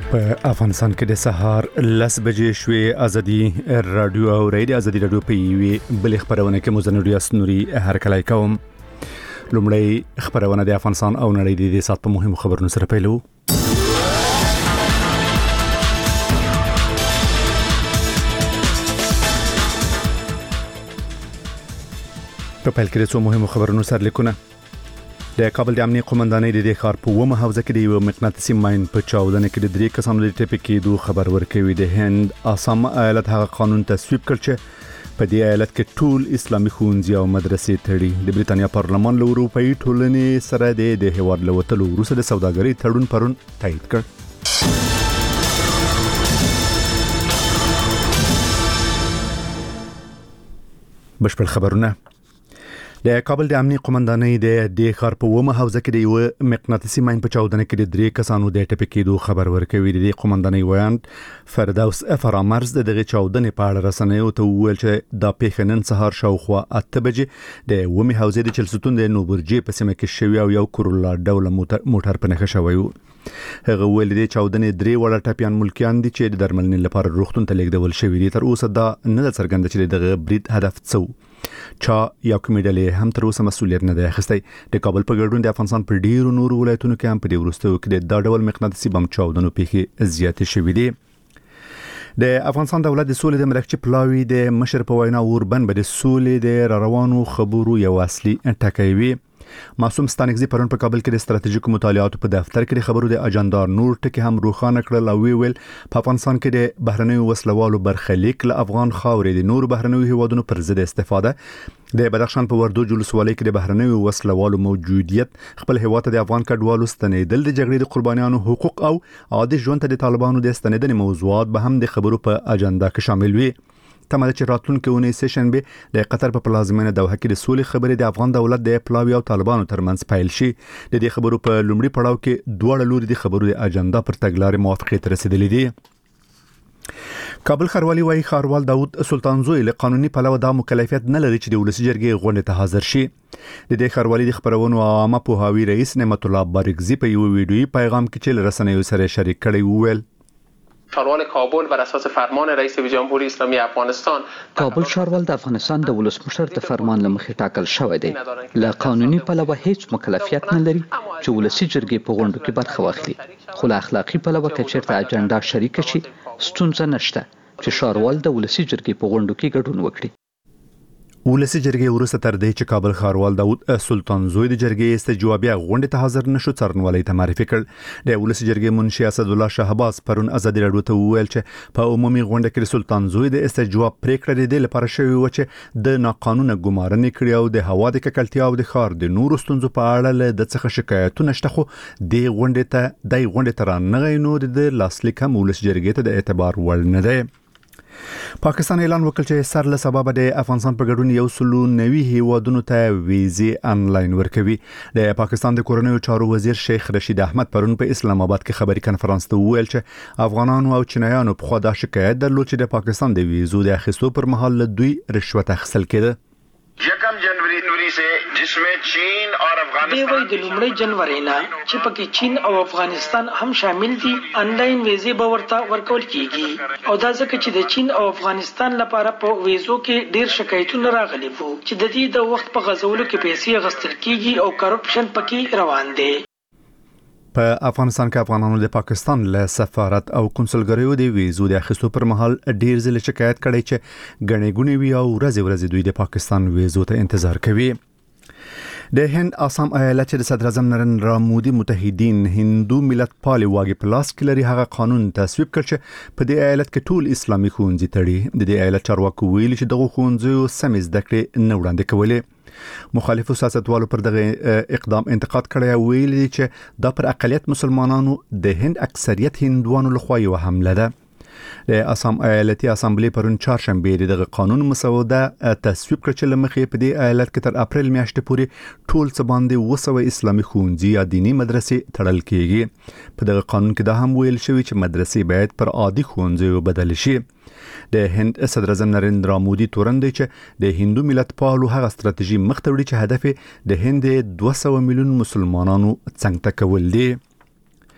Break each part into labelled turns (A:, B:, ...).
A: په افغانستان کې د سهار 10 بجې شوې ازادي رادیو او ریډیو ازادي رادیو په یوې بل خبرونه کې مزنوري اسنوري هر کله کوم لومړی خبرونه د افغانستان او نړۍ د سات په مهمو خبرونو سره پیلو. په پیل کې د څو مهمو خبرونو سره لیکونه. د کابل د امنیت قومندانۍ د ښار په ومه حوزه کې د یو مقناطیسي ماین په چاودنه کې د 3 کسانو د ټپي کېدو خبر ورکوي. د هند آسام ایالت هغه قانون تصویب کړ چې په دې ایالت کې ټول اسلامي ښوونځي او مدرسې تړي. د بریتانیا پارلمان له اروپאי ټولنې سره د هیواد له وتلو وروسته د سوداګرۍ تړون پرون تایید کړ. بشپړ خبرونه. د کابل د امنیت قومندانۍ د ښار په ومه حوزه کې د یو مقناطیسي ماین په چاودنه کې د 3 کسانو د ټپي کېدو خبر ورکوي. د قومندانۍ ویاند فردوس فرامرز دغه چاودنې په اړه رسنیو ته وویل چې د پیښنن سهار شاوخوا 8 بجې د ومه حوزه د چلستون د نوبرجې په سیمه کې شوی او یو کورولا ډول موټر په نښه شوی و. هغه ویل د چاودنې 3 وړه ټپيان ملکیان دي چې د درملنې لپاره روغتون ته لیږدول شوی دي. تر اوسه دا نه څرګنده چې دغه برید هدف څه چا یا کومې ډلې هم تر اوسه مسؤلیت نه دی اخیستی. د کابل په ګډون د افغانستان په ډیرو نورو ولایتونو کې هم په دې وروستیو کې د ډول مقناطیسي بم چاودنو پیښې زیاتې شوې دي. د افغانستان دولت د سولې د مرکزي پلاوی د مشر په وینا اوربند به د سولې د روانو خبرو یو اصلي ټکی وي. معصوم ستانکزی پرون په کابل کې د ستراتیژیکو مطالعاتو په دفتر کې د خبرو د اجنډا نور ټکی هم روښانه کړل او ویل په افغانستان کې د بهرنیو وسلوالو برخلیک له افغان خاورې د نور بهرنیو هیوادونو پر ضد استفاده. د بدخشان په وردو جلوسوالۍ کې د بهرنیو وسلوالو موجودیت خپل هیواد ته د افغان کډوالو ستنېدل د جګړې د قربانیانو حقوق او عادي ژوند ته د طالبانو د ستنېدنې موضوعات به هم د خبرو په اجنډا کې شامل وي. تمه چې راتلونکي اونۍ سشنبه د قطر په پلازمینه دوحه کې د سولې خبرې د افغان دولت د پلاوی او طالبانو ترمنځ پیل شي. د دې خبرو په لومړي پړاو کې دواړه لوري د خبرو د اجنډا پر تګلارې موافقت رسیدلې دي. کابل ښاروالي وايي ښاروال داود سلطانزوی له قانوني پلوه دا مکلفیت نه لري چې د ولسی جرګې غونډه ته حاضر شي. د دې ښاروالي د خبرونو عامه پوهاوی رئیس نعمت الله بارګزی په یو ویډیويي پیغام کې چې رسنیو سره شریک کړی وویل
B: ښاروال کابل بر اساس فرمان رئیس جمهوری اسلامی افغانستان
C: کابل ښاروال د افغانستان د ولسمشر د فرمان له مخې ټاکل شوی دی. له قانوني پلوه هیڅ مکلفیت نه لري چې ولسی جرګې په غونډو کې برخه واخلي. خو له اخلاقی پلوه که چیرته اجنډا شریک شي ستونزه نشته چې ښاروال د ولسی جرګې په غونډو کې ګډون وکړي.
A: ولسی جرګې وروسته تر دې چې کابل ښاروال داود سلطانزوی د جرګې استجوابیه غونډه ته حاضر نشو څرنوالۍ ته معرفي کړ. د ولسی جرګې منشي اسد الله شهباز پرون ازادي رادیو ته وویل چې په عمومي غونډه کې سلطانزوی د استجواب پریکړه لري لپاره شوی و چې د ناقانونه ګمارنې کړي او د هوا د ککړتیا او د ښار د نورو ستونزو په اړه له د څخه شکایتونه شته. خو د غونډه ته رانغی نو د لاسلیک هم ولسی جرګې ته د اعتبار وړ نه دی. پاکستان اعلان وکړ چې سر له سبب د افغانستان په ګډون 190 هیوادونو ته ویزې انلاین ورکوي. د پاکستان د کورنیو چارو وزیر شیخ رشید احمد پرون په اسلام آباد کې خبري کانفرنس ته وویل چې افغانانو او چینایانو په خوا د شکایت درلود چې د پاکستان د ویزو د اخیستو پر مهال له دوی رشوت اخیستل کېده.
D: 1 जनवरी से जिसमें चीन और
E: افغانستان د لومړۍ جنوري نه چې پکې چین او افغانستان هم شامل دي انلاین ویزې به ورته ورکول کیږي. او دا ځکه چې د چین او افغانستان لپاره په ویزو کې ډیر شکایتونه راغلي وو چې د دې د وخت په غزولو کې پیسې غستل کیږي او کرپشن پکې روان دی.
A: په افغانستان کې افغانانو د پاکستان له سفارت او کنسولګریو د ویزو د اخیستو پر مهال ډیر ځله شکایت کړي چې غنې غونې وی او ورځ دوی د پاکستان ویزو ته انتظار کوي. د هند آسام ایالت چې د صدر اعظم نریندرا مودي متحدین هندو ملت پالي واګي پلاس کې لري هغه قانون تصویب کړ چې په دې ایالت کې ټول اسلامي ښوونځي تړي. د دې ایالت چارواکو ویلي چې دغه ښوونځي سمې زده کړې نه وړاندې کولې. مخالفو سیاستوالو پر دغه اقدام انتقاد کړی او ویلي چې دا پر اقلیت مسلمانانو د هند اکثریت هندوانو لخوا یو حمله ده. د آسام ایالتي اسامبلې پرون چهارشنبه د قانون مسوده تصویب کړ چې لمخې په دې ایالت کې تر اپریل میاشتې پورې ټول څه باندې 200 اسلامي ښوونځي یا دینی مدرسې تړل کېږي. په دغه قانون کې دا هم ویل شوی چې مدرسې باید پر عادي ښوونځیو بدل شي. د هند صدر اعظم نریندرا مودي تورن دی چې د هندو ملت پالو هغه ستراتیژي مخ ته وړي چې هدف د هند 200 میلیون مسلمانانو څنګه کول دي.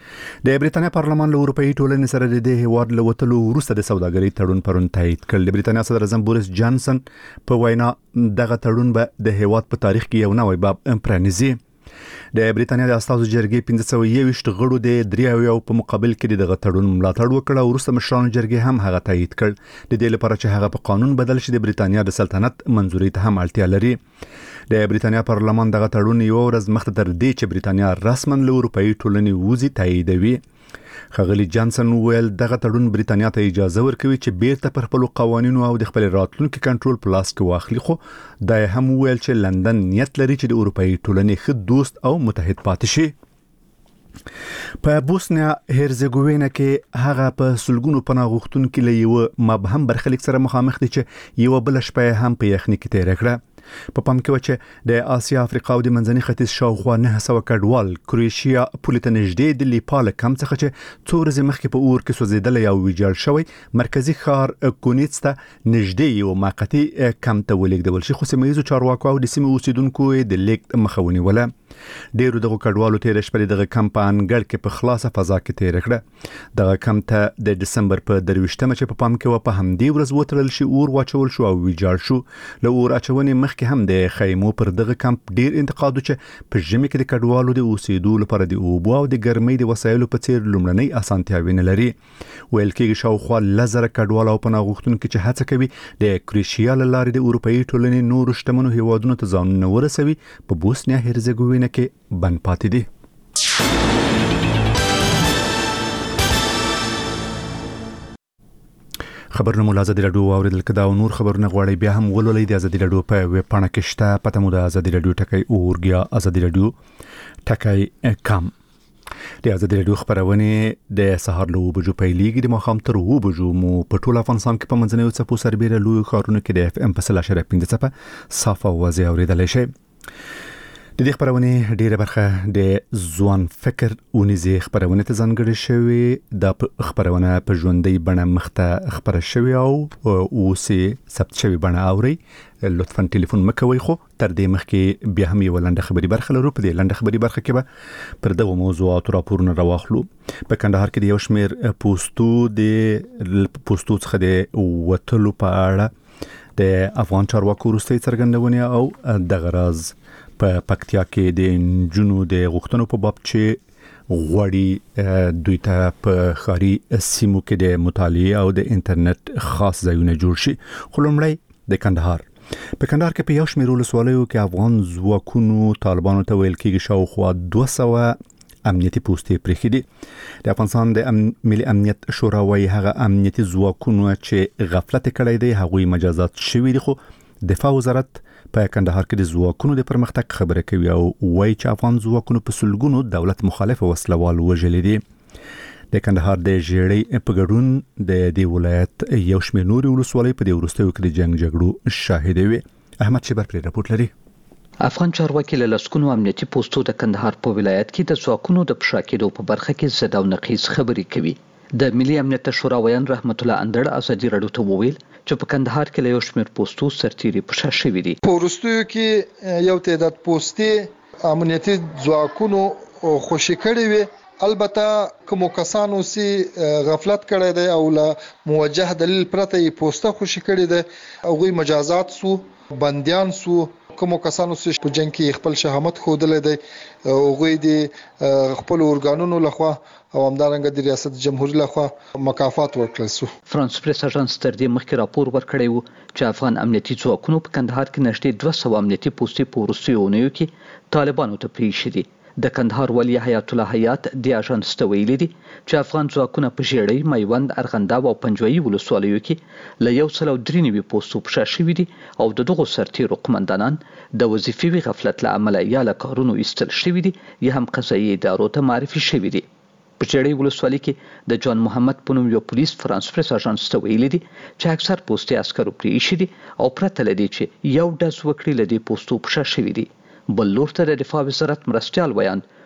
A: د بریتانیا پارلمان له اروپאי ټولنې سره د دې هیواد له وتلو وروسته د سوداګرۍ تړون پرون تایید کړ. د بریتانیا صدر اعظم بوریس جانسن په وینا دغه تړون به د هیواد په تاریخ کې یو نوی باب پرانیزي. د بریتانیا د استازو جرګې 1521 غړو د 3 په مقابل کې دغه تړون ملاتړ وکړ او وروسته مشرانو جرګې هم هغه تایید کړ. د دې لپاره چې هغه په قانون بدل شي د بریتانیا د سلطنت منځوري ته هم اړتیا لري. د بریتانیا پارلمان دغه تړون یو ورځ مخکې تر دې چې بریتانیا رسماً له اروپאי ټولنې وځي تاییدوي. ښاغلي جانسن ویل دغه تړون بریتانیا ته اجازه ورکوي چې بیرته پر خپل قوانینو او د خپل راتلونکي کنټرول په لاس کې واخلي، خو دا هم ویل چې لندن نیت لري چې د اروپאי ټولنې ښه دوست او متحد پاتې شي. په بوسنیا هرزګوینا کې هغه په سلګونو پناه غوښتونکو له یو مبهم برخلیک سره مخامخ دي چې یو بل شپه هم په یخنۍ کې تیر کړه. په پام کې و چې د آسیا افریقا او د منځني ختیځ شاوخوا 900 کډوال کروشیا پولیس نږدې د لیپال کم څخه چې څو ورځې مخکې په اور کې سوځیدل او ویجاړ شوی مرکزی ښار کونیټس ته نږدې یو موقتی کم ته ولېږدول شي، خو سیمه ییزو چارواکو او د سیمې اوسیدونکو د لیک مخه ونیوله. ډیرو دغه کډوالو تیر شپه دغه کم په انګړ کې په خلاصه فضا کې تیر کړه. دغه کم ته د دسمبر په 23مه چې په پام کې و په همدې ورځ وترل شي اور واچول شو او ویجاړ شو. له اور اچونې مخکې هم د خیمو پر دغه کمپ ډیر انتقاد چې په ژمي کې د کډوالو د اوسېدو لپاره د اوبو او د ګرمۍ د وسایلو په څیر لومړنۍ اسانتیاوې نه لري. ویل کېږي شاوخوا 1000 کډوال او پناه غوښتونکي چې هڅه کوي د کروشیا له لارې د اروپאי ټولنې نورو شتمنو هیوادونو ته ځانونه ورسوي په بوسنیا هرزګوینا کې بند پاتې دي. خبرونه مو ازادي رادیو اوریدل کدا او نور خبرونه غواړي بیا هم ولولئ د ازادي رادیو په ویب پاڼه کې شته پته مو د ازادي رادیو ټکی اورګیا ازادي رادیو ټکی کم. د ازادي رادیو خبرونه د سهار له 2 بجو پیلېږي د مخام تر 2 بجو مو په ټول افغانستان کې په منځنوي څپو سربېره لوی ښارونو کې د FM په 0.5 څپه صافه وځي اوریدل شي. د دې خبرونه ډیره برخه د ځوان فکر اونیزي خبرونه ته ځانګړې شوی د خبرونه په ژوندۍ بڼه مخته خبره شوی او اوسې ثبت شوی بڼه اوري. لطفا ټلیفون مکوئ، خو تر دې مخکې بیا هم یو لنډه خبري برخه لرو. په دې لنډه خبري برخه کې به پر دغه موضوعات راپورونه راوخلو. په کندهار کې د یو شمیر پوسټو څخه د وټلو په اړه د افغان چارواکو وروستۍ څرګندونه او د غراز په پکتیا کې د انجونو د غوښتنو په باب چې غوړی دوی ته په خاري سیمو کې د مطالعه او د انټرنیټ خاص ځایونه جوړ شي. خو لومړی د کندهار په کندهار کې په یو شمېر ولسوالیو کې افغان ځواکونو طالبانو ته ویل کېږي شاوخوا 200 امنیتي پوستې پرېښې دي. د افغانستان د ملي امنیت شورا وايي هغه امنیتي ځواکونو چې غفلت کړی دی هغوی مجازات شوي دي، خو دفاع وزارت په کندهار کې د ځواکونو د پرمختګ خبره کوي او وایي چې افغان ځواکونو په سلګونو دولت مخالف وسلوال وژلي دي. د کندهار د ژړۍ په ګډون د دې ولایت یو شمېر نورې ولسوالۍ په دې وروستیو کې د جنگ جګړو شاهدې وي. احمد شیبر پرې راپورټ لري.
C: افغان چارواکي له لسکونو امنیتي پوسټو د کندهار په ولایت کې د ځواکونو د پشا کېدو په برخه کې زده او نقیض خبرې کوي. د ملي امنیت شورا ویان رحمت الله اندړ ازادي رادیو ته وویل چې په کندهار کې له یو شمېر پوسټو سرتیري پشا شوي دي.
F: په وروستیو کې یو تعداد پوسټي امنیتي ځواکونو خوشي کړي وي. البته کوم کسانو سي غفلت کړی دی او له موجه دلیل پرته یې پوسټه خوشي کړي دي او غوي مجازات سو بنديان سو. کوم کسانو سي په جنگ کې خپل شهامت خودلې دي او غوي دي خپل اورګانونو لخوا او همدارنګه د ریاست جمهوریت لخوا مکافات ورکړل شو.
C: فرانس پریس اژانس تر دې مخکې راپور ورکړی و چې افغان امنیتي ځواکونو په کندهار کې نږدې 200 امنیتي پوسټې په وروستیو اونیو کې طالبانو ته پریښي دي. د کندهار ولی حیات الله حیات د اژانس ته ویلي دي چې افغان ځواکونه په ژړۍ، میوند، ارغنداب او پنجوایي ولسوالیو کې له 193 پوسټو پشا شوي دي او د دغو سرتیرو قمندانان د وظیفي غفلت له امله یا له کارونو ایستل شوي دي یا هم قضایي ادارو ته معرفي شوي دي. په ژړۍ ولسوالۍ کې د جان محمد په نوم یو پولیس فرانس پریس اژانس ته ویلي دي چې اکثر پوسټي عسکرو پرېښي دي او پرته له دې چې یو ډز وکړي له دې پوسټو پشا شوي دي. بل لور ته د دفاع وزارت مرستیال ویان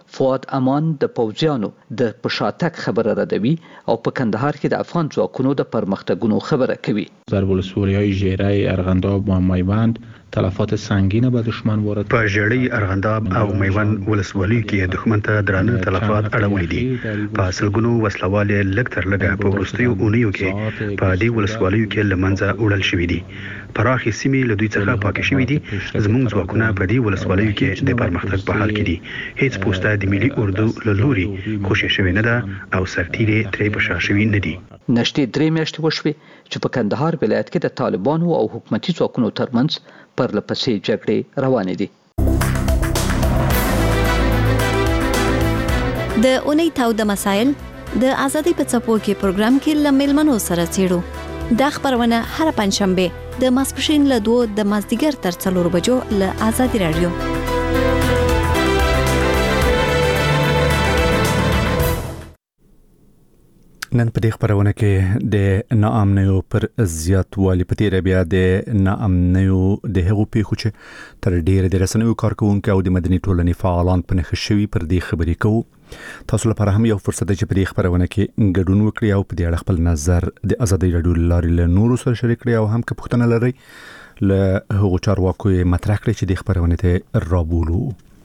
C: فؤاد امان د پوځیانو د پشاتک خبره ردوي او په کندهار کې د افغان ځواکونو د پرمختګونو خبره کوي.
G: ضرب ولسوالی‌های ژیره، ارغنداب و میوند تلفات سنگین به دشمن وارد
H: په ژړی، ارغنداب او میوند ولسوالیو کې دښمن ته درانه تلفات اړولي دي. په سلګونو وسلوالې لږ تر لږه په وروستیو اونیو کې په دې ولسوالیو کې لمنځه وړل شوې دي. پراخې سیمې له دوی څخه پاکې شوې دي. زموږ ځواکونه په دې ولسوالیو کې د پرمختګ په حال کې دي. هیڅ پوسټه د ملي اردو له لوري خوشې شوې نه ده او سرتیرې ترې په شا شوي نه دي.
C: نشټې 3 میاشتې وشوې چې په کندهار ولایت کې د طالبانو او حکومتي ځواکونو ترمنځ پرلپسې جګړې روانې دي.
I: د اونۍ تاوده مسایل د ازادۍ په څپو کې پروګرام کې لملمنو سره چیړو. دا خبرونه هر پنځشنبه د ماسپښین له 2 د مازدیګر تر 4 بجو له آزادي رادیو.
A: نن په دې خبرونه کې د ناامنیو پر زیاتوالي په تیر بیا د ناامنیو د هغو پیښو چې تر ډیره د رسنیو کارکونکو او د مدني ټولنې فعالان په نښه شوي پر دې خبرې کوو. تاسو لپاره هم یو فرصت دی چې په دې خبرونه کې ګډون وکړئ او په دې اړه خپل نظر د ازادي رادیو لارې له نورو سره شریک کړئ او هم که پوښتنه لرئ له هغو چارواکو مطرح کړئ چې د خبرونه ته رابولو.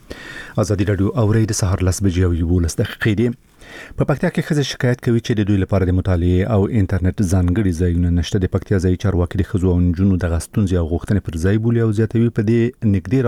A: ازادي رادیو اوري د سهار 10 بجې او 11 دقیقې دی. په پکتیا کې ښځې شکایت کوي چې د دوی لپاره د مطالعې او انټرنیټ ځانګړي ځایونه نشته. د پکتیا ځایي چارواکي د ښځو او نجونو د غستونځي او غوښتنې پر ځای بولي او زیاتوي په دې نږدې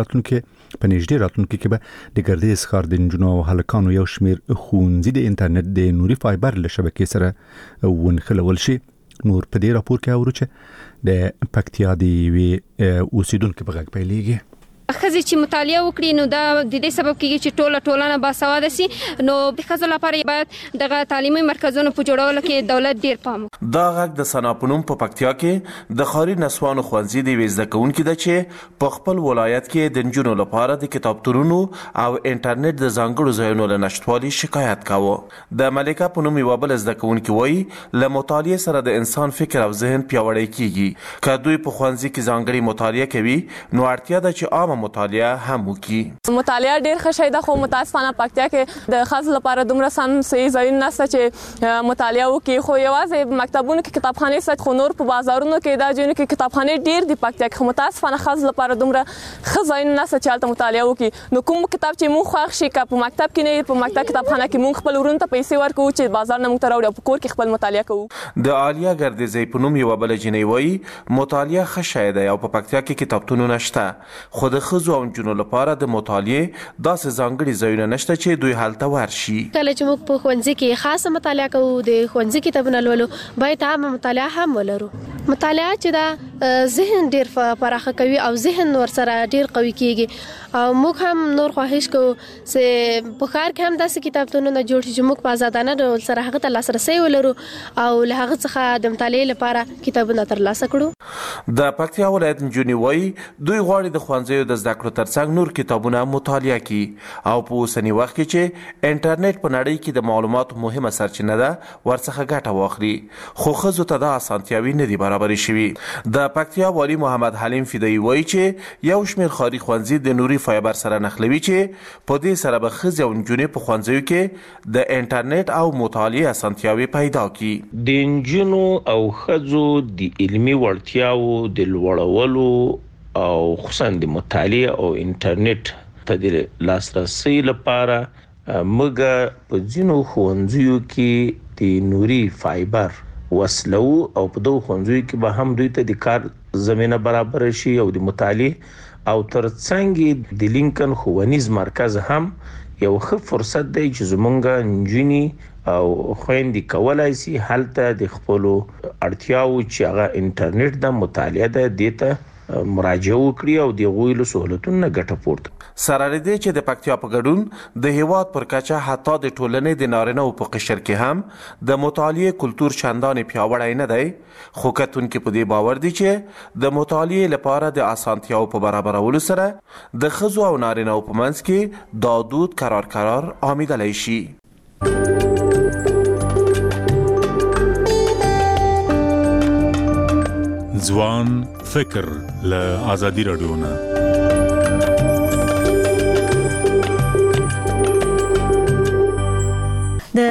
A: راتلونکي کې به د ګردیز ښار د نجونو او هلکانو یو شمیر ښوونځي د انټرنیټ د نوري فایبر له شبکې سره ونښلول شي. نور په دې راپور کې اورو چې د پکتیا د یوې اوسیدونکو په غږ پیلېږي.
J: خزي چې مطالعه وکړي نو دا د دې سبب کیږي چې ټولنه باسواده سي. نو د خزو لپاره باید دغه تعلیمي مرکزونو په جوړولو کې دولت ډیر پام وکړي.
K: دا غږ د سناپونم په پکتیا کې د خاري نسوانو خوانزي دی وزده کوونکې ده چې په خپل ولایت کې د نجونو لپاره د کتابتونونو او انټرنیټ د ځانګړو ځایونو له نشټوالي شکایت کاوه. د ملکه په نوم یو بل زده کوونکې وایي له مطالعه سره د انسان فکر او ذهن پیاوړی کیږي. که دوی په خوانزي کې ځانګړي مطالعه کوي نو اړتیا ده چې عامه مطالعه هم وکړي.
L: مطالعه ډیر ښه شی ده خو متاسفانه پکتیا کې د خاص لپاره دومره سم صحیح ځایونه نشته چې مطالعه وکړي. خو یوازې مکتبونو کې کتابخانې شته خو نور په بازارونو کې دا ځینې کې کتابخانې ډیر دي پکتیا کې. خو متاسفانه خاص لپاره دومره ښه ځایونه نشته چې هلته مطالعه وکړي. نو کوم کتاب چې موږ خوښ شي که په مکتب کې نه په مکتب کتابخانه کې موږ خپل ورونو ته پیسې ورکوو چې بازار نه موږ ته راوړي او په کور کې خپل مطالعه کوو.
K: د عالیه ګردیزۍ په نوم یوه بله جینۍ وایي مطالعه ښه شی دی او په پکتیا کې کتابتونونه شته خو د ښځو او نجونو لپاره د مطالعه داسې ځانګړي ځایونه نشته چې دوی هلته ورشي.
M: کله چې موږ په ښوونځي کې خاصه مطالعه کوو د ښوونځي کتابونه لولو باید عامه مطالعه هم ولرو. مطالعه چې دا ذهن ډیر پراخه کوي او ذهن ور سره ډیر قوي کیږي او موږ هم نور خواهش کوو چې په ښار کې هم داسې کتابتونونه جوړ شي چې موږ په آزادانه ډول سره هغه ته لاسرسی ولرو او له هغه څخه د مطالعې لپاره کتابونه ترلاسه کړو.
K: د پکتیا ولایت نجونې وایي دوی غواړي د ښوونځیو د زده کړو ترڅنګ نور کتابونه مطالعه کړي او په اوسني وخت کې چې انټرنیټ په نړۍ کې د معلوماتو مهمه سرچینه ده ورڅخه ګټه واخلي. خو ښځو ته دا اسانتیاوې نه دي برابرې شوي. د پکتیا والي محمد حلیم فدایي وایي چې یو شمېر ښاري ښوونځي د نوري فایبر سره نښلوي چې په دې سره به ښځې او نجونې په ښوونځیو کې د انټرنیټ او مطالعې اسانتیاوې پیدا کړي.
G: د نجونو او ښځو د علمي وړتیاو د لوړولو او خصوصا د مطالعه او انټرنیټ ته د لاسرسي لپاره موږ په ځینو ښوونځیو کې د نوري فایبر وسلو او په دوه ښوونځیو کې به هم دوی ته د کار زمینه برابر شي او د مطالعه او ترڅنګ د لینکن ښوونیز مرکز هم یو ښه فرصت دی چې زمونږ نجونې او خويندې کولای شي هلته د خپلو اړتیاو چې هغه انټرنیټ د مطالعه د دیته مراجعه وکړي او د غوښتلو سہولتونو ګټه پورته.
K: سره لري چې د پکتیا په ګډون د هیواد پر کچه حتی د ټولنې د نارینه او په قشر کې هم د مطالعې کلتور چندانې پیاوړی نه دی. خو کتونکي په دې باور دي چې د مطالعې لپاره د اسانتیاو په برابرولو سره د ښځو او نارینه په منځ کې دا دود قرار آمیدلی شي.
N: ځوان فکر له آزادي رادیو نه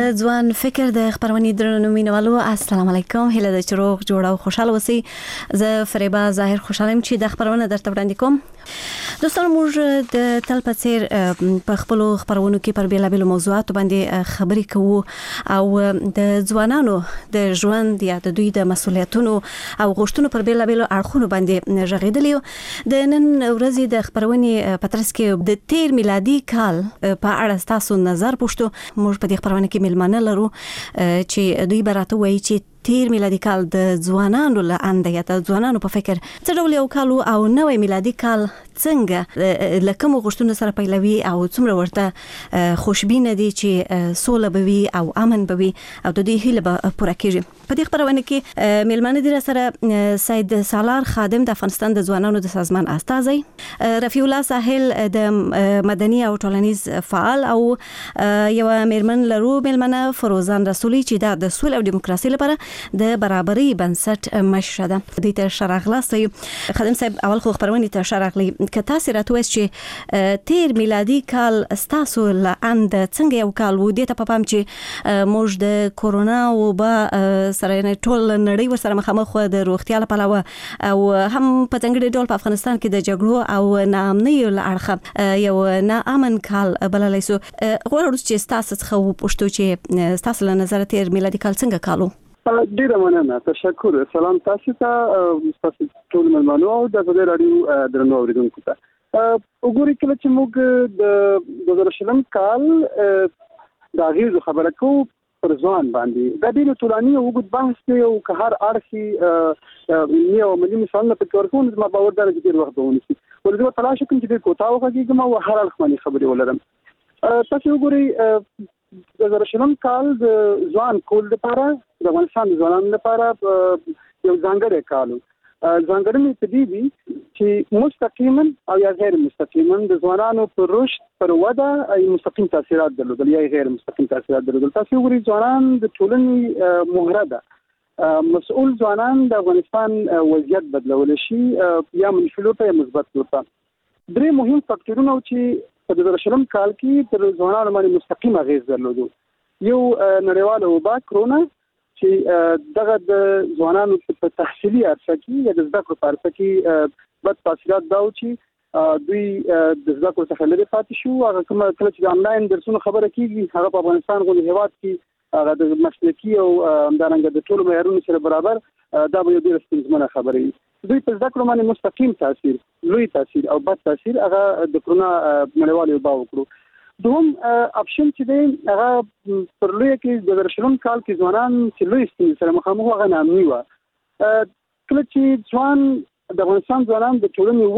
I: د ځوان فکر د خبرونې درنو مینوالو السلام علیکم، هله د چروغ جوړه او خوشاله اوسئ. زه فریبا ظاهر خوشاله چې د خبرونه درته وړاندې کوم. دوستان، موږ د تل په څیر په خپل خبرونو کې پر بیلابیلو موضوعاتو باندې خبرې کوو او د ځوانانو د ژوند یا د دوی د مسؤلیتونو او غوښتنو پر بیلابیلو اړخونو باندې غږیدلی یو. د نن ورځې د خبرونې په ترڅ کې د تیر میلادي کال په اړه تاسو نظر پوښتو. موږ په دې خبرونه کې ملمانه لرو چې دوی براته وایي چې تیر میلادي کال د ځوانانو له انده یا د ځوانانو په فکر څه ډول یو کال او نوې میلادي کال څنګه له کومو غوښتنو سره پیلوي او څومره ورته خوشبینه دي چې سوله به وي او امن به وي او د دې هیله به پوره کیږي. په دې خبرونه کې ملمانه دي سره سید سالار خادم د افغانستان د ځوانانو د سازمان استازی، رفیع الله ساحل د مدني او ټولنیز فعال او یو میرمن لرو ملمنه فروزان رسولي چې د سول او دیموکراسي لپاره د برابرۍ بنسټ مشره ده. د ته شرغلاستي خادم صاحب، اول خو خبرونه ته شرغلي که تاسو راتوي چې تیر میلادي کال ستاسو لاند څنګه یو کال و دې ته په پام چې موږ د کورونا او با سره ټول نړۍ ورسره مخامخ د روغتیا لپاره او هم په څنګه ډول په افغانستان کې د جګړو او ناامنۍ لارخه یو ناامن کال بللای سو. غواړم چې تاسو خو پوښتو چې تاسو له نظر تیر میلادي کال څنګه کالو؟
O: ډیره مننه، تشکر. سلام تاسو ته، تاسو ټول ملمنو او د رادیو درنو اوریدونکو ته. وګورئ کله چې موږ د 2020 کال د غیزو خبره کوو پر ځوان باندې د ډیرو ټولنی او وګد بحث دی او که هر اړخي علمي او ملي مثالونه په تور کوم ما باور درته ډیر وخت ونیسي. ولې تلاش کوم چې د کوتاو غږیږم او هر اړخ باندې خبرې ولرم. تاسو وګورئ د 2020 کال د ځوان کول لپاره د افغانستان د ځوانانو لپاره یو ځانګړی کال. ځانګړنې په دې دي چې مستقیما او یا غیر مستقیما د ځوانانو پر رشد، پر وده ای مستقیم تاثیرات درلودل یا غیر مستقیم تاثیرات درلودل. تاسو وګورئ ځوانان د ټولنې مهره ده. مسؤل ځوانان د افغانستان وضعیت بدلول شي یا منفي لورته یا مثبت لورته. درې مهم فاکټورونه چې په 2020 کال کې پر ځوانانو باندې مستقیم اغیز درلودو. یو نړیواله وبا کرونا چې دغه د ځوانانو په تحصیلي عرصه کې یا د زده کړو په عرصه کې بد تاثیرات دا و چې دوی د زده کړو څخه لرې پاتې شو. هغه کومه کله چې د انلاین درسونو خبره کیږي هغه په افغانستان غوندې هیواد کې هغه د مسلکي او همدارنګه د ټولو معیارونو سره برابر دا به یو ډېره ستونزمنه خبره وي. دوی په زده کړو باندې مستقیم تاثیر، لوی تاثیر او بد تاثیر هغه د کرونا نړیوالې وبا وکړو. دوم اپشن چې دی هغه پر لوی کې د 2020 کال کې ځوانان چې لوی ستونزې سره مخامخ هغه نامني وه. کله چې ځوان د افغانستان ځوانان د ټولنې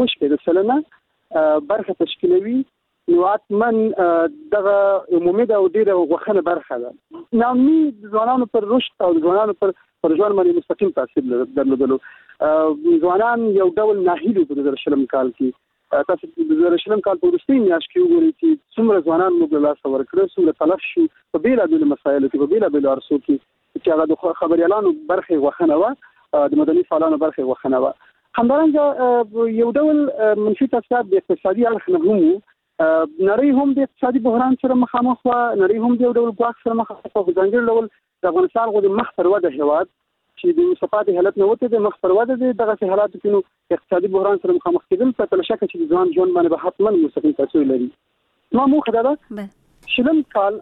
O: 20% برخه تشکیلوي نو حتمن دغه عمومي او ډیره غوښنه برخه ده. نامني ځوانانو پر رشد او ځوانانو پر ژوند باندې مستقیم تاثیر درلودلو. ځوانان یو ډول ناهیلو په 2020 کال کې. تاسو د 2020 کال په وروستۍ میاشت کې وګورئ چې څومره ځوانان موږ له لاسه ورکړل، څومره تلف شو په بیلابیلو مسایلو کې، په بیلابیلو عرصو کې چې هغه د خبریالانو برخه غوښنه وه، د مدني فعالانو برخه غوښنه وه. همدارنګه یو ډول منفي تاثیرات د اقتصادي اړخ نه هم نړۍ هم د اقتصادي بحران سره مخامخ وه، نړۍ هم د یو ډول ګواښ سره مخامخ وه. په ځانګړي ډول د افغانستان غوندې مخ پر وده هیواد چې د مصطفاتي حالت نه وته د مخ پر وده دي دغه حالات کې نو اقتصادي بحران سره مخامخ کېدل په تل شک چې ځوان ژوند باندې به حتما مستقیم تاثیر لري. نو مو خدای شلم کال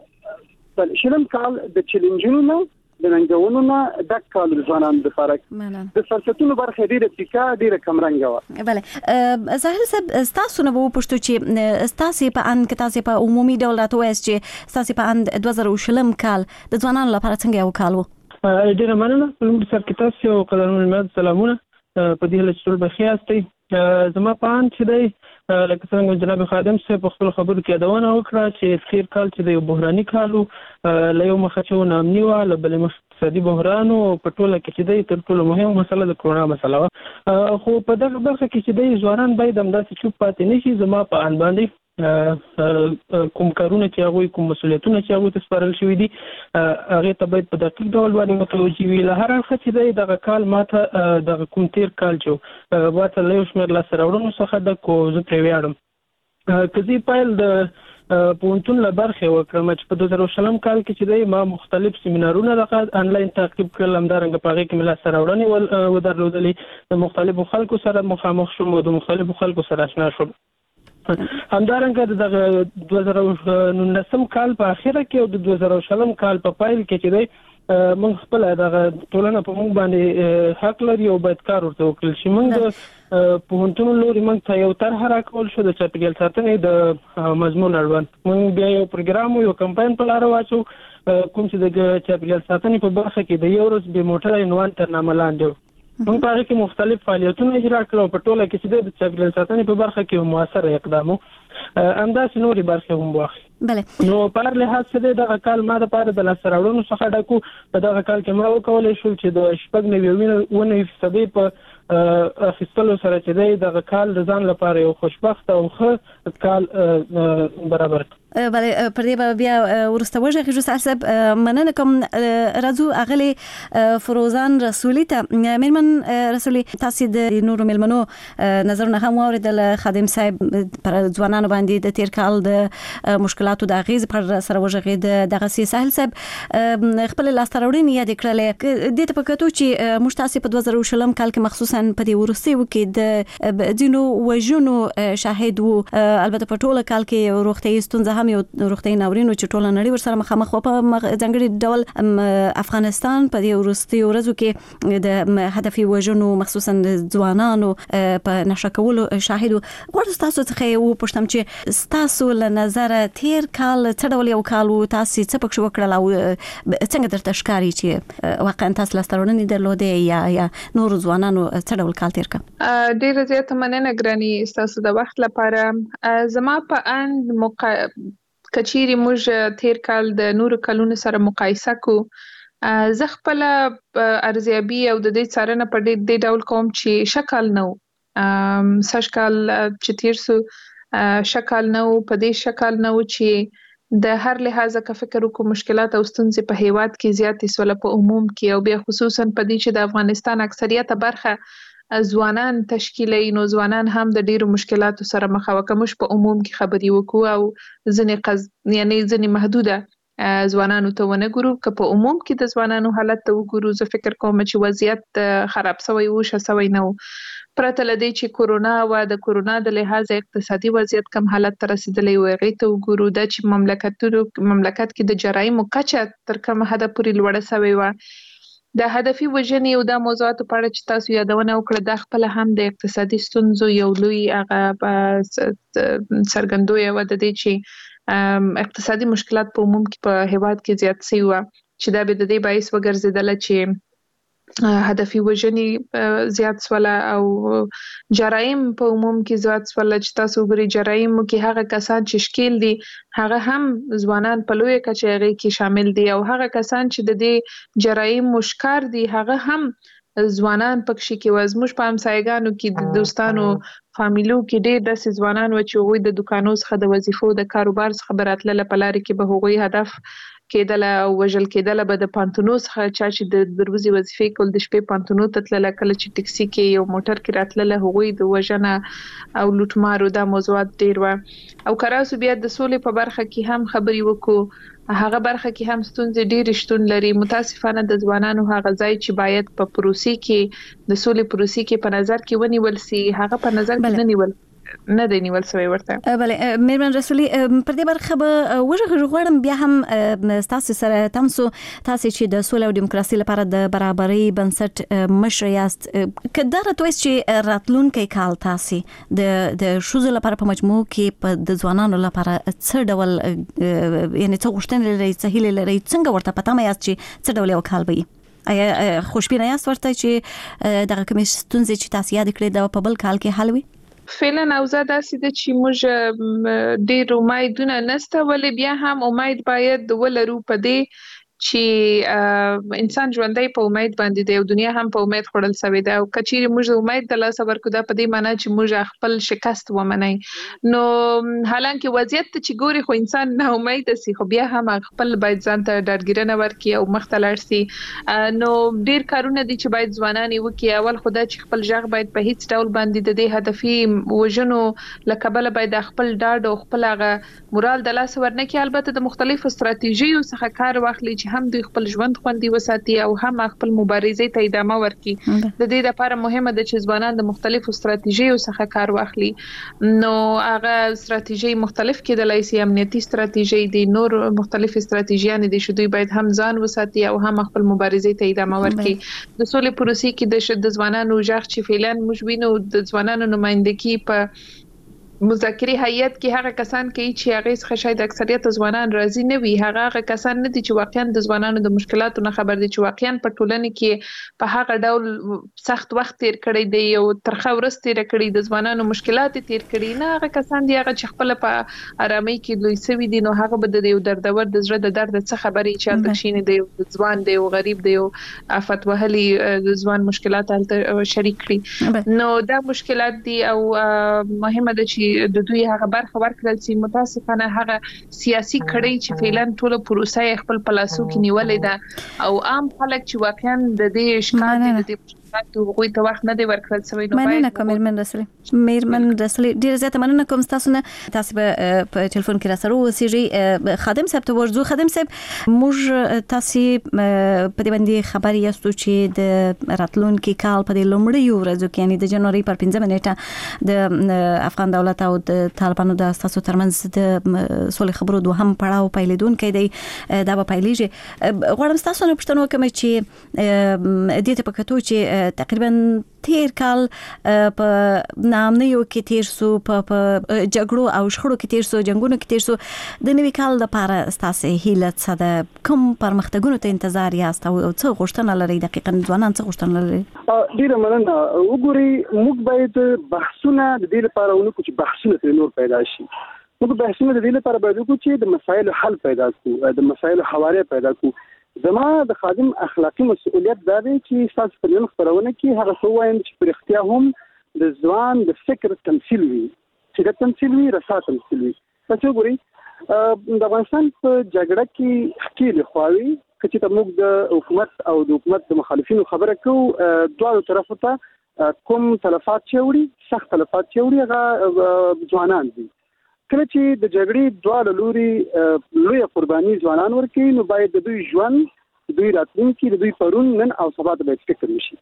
O: د چیلنجونو د ننګونو نه د کال ځوانان د فرق د فرصتونو برخه ډیره کمرنګه و.
I: بله ظاهر صاحب، تاسو نه وو پښتو چې تاسو په ان کې تاسو په عمومي ډول راته وایي چې تاسو په ان 2020 کال د ځوانانو لپاره څنګه یو کال و؟
P: ډیره مننه. په لومړي سر کې تاسو او قدرمن ملت سلامونه. په دې هله چې ټول بخیر یاستئ. زما په اند چې دی لکه څنګه جناب خادم صاحب په خپل خبرو کې یادونه وکړه چې تیر کال چې د یو بحراني کال و، له یو مخه چې ناامني وه، له بلې مخې اقتصادي بحران او په ټوله کې چې دی تر ټولو مهمه مسله د کرونا مسله وه. خو په دغه برخه کې چې دی ځوانان باید همداسې چوپ پاتې نه شي. زما په اند باندې کوم کارونه چې هغوی کوم مسؤلیتونه چې هغوی ته سپارل شوي دي هغې ته باید په دقیق ډول باندې متوجه وي. له هر اړخه چې دی دغه کال ماته دغه کوم تیر کال چې ماته له یو شمېر لاسته راوړنو څخه ډک و، زه پرې ویاړم. که زه پیل د پونتون له برخه وکړم چې په 2020 کال کې چې ما مختلف سیمینارونه د انلاین تعقیب کړل، همدارنګه په هغه کې مې لاسته راوړنې ودرلودلې، د مختلفو خلکو سره مخامخ شوم او د مختلفو خلکو سره آشنا شوم. همدارنګه د 2019 کال په اخره کې او د 2020 کال په پایل کې چې موږ خپل دغه ټولنه په موږ باندې حق لري او باید کار ورته وکړل شي. موږ په هنتونو لوري موږ ته یو طرح راکول شو د چاپیریال ساتنې د مضمون اړوند. موږ بیا یو پروګرام او یو کمپاین په لار واچو کوم چې د چاپیریال ساتنې په برخه کې د یو ورځ به موټر عنوان تر نامه لاندې موږ په هغه کې مختلف فعالیتونه اجرا کړو په ټوله کې چې د چاپیریال ساتنې په برخه کې موثر اقدام همداسې نورې برخې هم واخلي. نو په هر لحاظ چې دغه کال ما د پاره د لاسته راوړنو څخه ډکو. په دغه کال کې ما وکولی شو چې د 96.9% په اخیستلو سره چې دغه کال د ځان لپاره یو خوشبخت او ښه کال برابر کړ.
I: بله پر دې بیا ورسته وژغې صاحب مننه کوم. راځو اغلی فروزان رسولي ته. میرمن رسولي، تاسو د نورو ملمنو نظرونه هم واوریدل. خادم صاحب پر ځوانانو باندې د تیر کال د مشکلاتو د اغیز پر سره وژغې دغه ساحل صاحب خپل لاسته راوړنې یاد کړل. د ته پکاتو چې موږ تاسو په 2020 کال کې مخصوصا په دې ورستیو کې د دینو وژنو شاهد وو. البته په ټوله کال کې روغتیايي ستونزې هم یو روغتیايي ناورین چې ټوله نړۍ ورسره مخامخ و. په ځانګړي ډول افغانستان په دې ورستیو ورځو کې د هدفي وژنو مخصوصا د ځوانانو په نشه کولو شاهد وو. غواړم تاسو څخه یو پوښتم چې تاسو له نظر تیر کال څه ډول یو کال وو، تاسو څه پکښ وکړل او څنګه درته ښکاري چې واقعا تاسو لاسته راوړنې درلودې یا نور ځوانانو څه ډول کال تیر کړ؟
Q: ډیره زیاته مننه ګراني تاسو د وخت لپاره. زما په ان کچيري موږ تیر کال د نورو کلونو سره مقایسه کو، زه خپل ارزیابي او د دې څارنه په دې ډول کوم چې شکل نو سشکل چې تیر سو شکل نو په دې شکل نو چې د هر لحاظه که فکر وکړو مشکلات او ستونزې په هیواد کې زیاتې سول په عموم کې، او بیا خصوصا په دې چې د افغانستان اکثریت برخه ځوانان تشکیلي، نو ځوانان هم د ډیرو مشکلاتو سره مخ وکمش په عموم کې خبري وکړو او ځنې محدوده ځوانانو ته ونه ګورو. که په عموم کې د ځوانانو حالت ته وګورو، زه فکر کوم چې وضعیت خراب شوی و شوی نه و، پرته له دې چې کورونا و د کورونا د لحاظ اقتصادي وضعیت کم حالت ته رسیدلی و. هغې ته وګورو دا چې مملکت کې د جرایمو کچه تر کومه حده پورې لوړه شوې وه. د هدفي وژنې او د موضوعاتو په اړه چې تاسو یادونه وکړه، دا خپل هم د اقتصادي ستونزو یو لوی هغه څرګندوی و د دې چې اقتصادي مشکلات په عموم کې په هیواد کې زیات شوي وه، چې دا به د دې باعث وګرځېدله چې هدفي وژنې زیات سوله او جرایم په عموم کې زیات سوله. چې تاسو وګورئ جرایمو کې هغه کسان چې شکیل دي هغه هم ځوانان په لویه کچه هغې کې شامل دي، او هغه کسان چې د دې جرایمو ښکار دي هغه هم ځوانان پکښې کې و. زموږ په همسایګانو کې د دوستانو فامیلو کې ډېر داسې ځوانان و چې هغوی د دوکانو څخه د وظیفو د کاروبار څخه به راتلله، په لارې کې به هغوی هدف کېدله او وژل کېدله به د پانتونو څخه. چا چې د ورځې وظیفې کول د شپې پانتونو ته تلله، کله چې ټکسي کې یو موټر کې راتلله هغوی د وژنه او لوټمارو دا موضوعات ډېر وه. او که راسو بیا د سولې په برخه کې هم خبرې وکړو، هغه برخه کې هم ستونزې ډېرې شتون لري. متاسفانه د ځوانانو هغه ځای چې باید په پروسې کې د سولې پروسې کې په نظر کې ونیول سي هغه په نظر کې نه دی نیول شوی ورته.
I: بله میرمن رسولي، پر دې برخه به غواړم بیا هم تاسو سره تاسو چې د سولې او دیموکراسي لپاره د برابرۍ بنسټ مشر یاست، که دا راته چې راتلونکی کال تاسو د ښځو لپاره په مجموع کې د ځوانانو لپاره څه ډول یعنی څه غوښتنې لري، څه هیلې لري، څنګه ورته په تمه یاست چې څه ډول یو کال به وي؟ آیا خوشبینه یاست ورته چې دغه کومې ستونزې چې تاسو یاد کړې دا په بل کال کې حل وي؟
Q: فعلا اوضاع داسې ده چې موږ ډېر امیدونه نشته، ولې بیا هم امید باید ولرو په دې چې انسان ژوندۍ په امید باندې دی او دنیا هم په امید خړل سوي ده او کچيري موږ د امید د لاس ورکو دا په دې معنی چې موږ خپل شکست ومني نو حالانکه وضعیت چې ګوري خو انسان نه امید سي خو بیا هم خپل باید ځان ته ډاډګیرنه ورکړي او مختلر سي نو ډیر کارونه دي چې باید ځوانان وکړي اول خدای چې خپل ژغ باید په هیڅ ډول باندې د دې هدفي وژنو لکبل باید خپل ډاډ او خپل هغه مورال د لاس ورنکي البته د مختلفو ستراتیژیو څخه کار واخلي چې هم دوی خپل ژوند خوندي وساتي او هم خپل مبارزې ته ادامه ورکړي د دې لپاره مهمه ده چې ځوانان د مختلفو ستراتیژیو څخه کار واخلي نو هغه ستراتیژي مختلف کېدلای شي امنیتي ستراتیژي دي نور مختلف ستراتیژیان دي چې دوی باید هم ځان وساتي او هم خپل مبارزې ته ادامه ورکړي د سولې پروسې کې د ځوانانو ژغ چې فعلا موږ وینو د ځوانانو نمائندګي په مذاکرې هیئت کې هغه کسان کوي چې هغه څخه شاید اکثریت ځوانان راضي نه وي هغه کسان نه دي چې واقعا د ځوانانو د مشکلاتو نه خبر دي چې واقعا په ټولنه کې په هغه ډول سخت وخت تیر کړی دی او ترخه ورځ تیر کړی د ځوانانو مشکلات تیر کړی نه هغه کسان دي هغه چې خپل په آرامۍ کې لوی سوي دي نو هغه به د یو دردور د زړه د درد څخه خبرې چې د شینې دی ځوان دی او غریب دی او آفت وهلي ځوان مشکلات شریک کړي نو دا مشکلات دي او مهمه ده چې د دوی هغه برخه ورکړل چې متاسفانه هغه سیاسي کړي چې فعلا ټول پروسه خپل پلاسو کې نیولې ده او عام خلک چې واقعا د دې اشکال د دې هغوی ته وخت نه دی ورکړل شوی نو
I: مننه کوم میرمن رسلي ډیر زیاته مننه کوم تاسو نه تاسو په ټلیفون کې را سره اوسېږي خادم صاحب ته ورځو خادم صاحب موږ تاسو په دې باندې خبر یاستو چې د راتلونکي کال په دې لومړی ورځو کې یعنی د جنوري پر 15 نیټه د افغان دولت او د طالبانو د اساسو ترمنځ د سولې خبرو دوهم پړاو پیلېدونکې دی دا به پیلېږي غواړم تاسو نه پوښتنه وکړم چې دې ته پکاتو چې تقریبا تیر کال په نامنیو کې تیر سو په جګړو او شخړو کې تیر سو جنگونو کې تیر سو د نوي کال لپاره تاسو هیله څه ده کوم پرمختګونو ته انتظار یاست او څه غوښتنه لري دقیقاً ځوانان څه غوښتنه لري
O: ډیره مننه وګوري موږ باید بحثونه د دې لپاره ونکړو چې بحثونه تر نور پیدا شي موږ بحثونه د دې لپاره باید وکړو چې د مسایلو حل پیدا کړو د مسایلو حواله پیدا کړو زما د خادم اخلاقی مسؤلیت دا دی چې تاسو په نن خبرونه کې هغه څه وایم چې پر اختیار هم د ځوان د فکر تمثيل وي چې د تمثيل وي رسا تمثيل وي تاسو ګورئ د افغانستان په جګړه کې حقیقي خواوي چې موږ د حکومت او د حکومت د مخالفینو خبره کوو دواړو طرفو ته کوم تلفات چوړي سخت تلفات چوړي هغه ځوانان دي کله چې د جګړې دواړه لوري لوی قرباني ځوانان ورکړي نو باید د دوی ژوند دوی راتلونکي د دوی پرون نن او سبا ته باید فکر وشي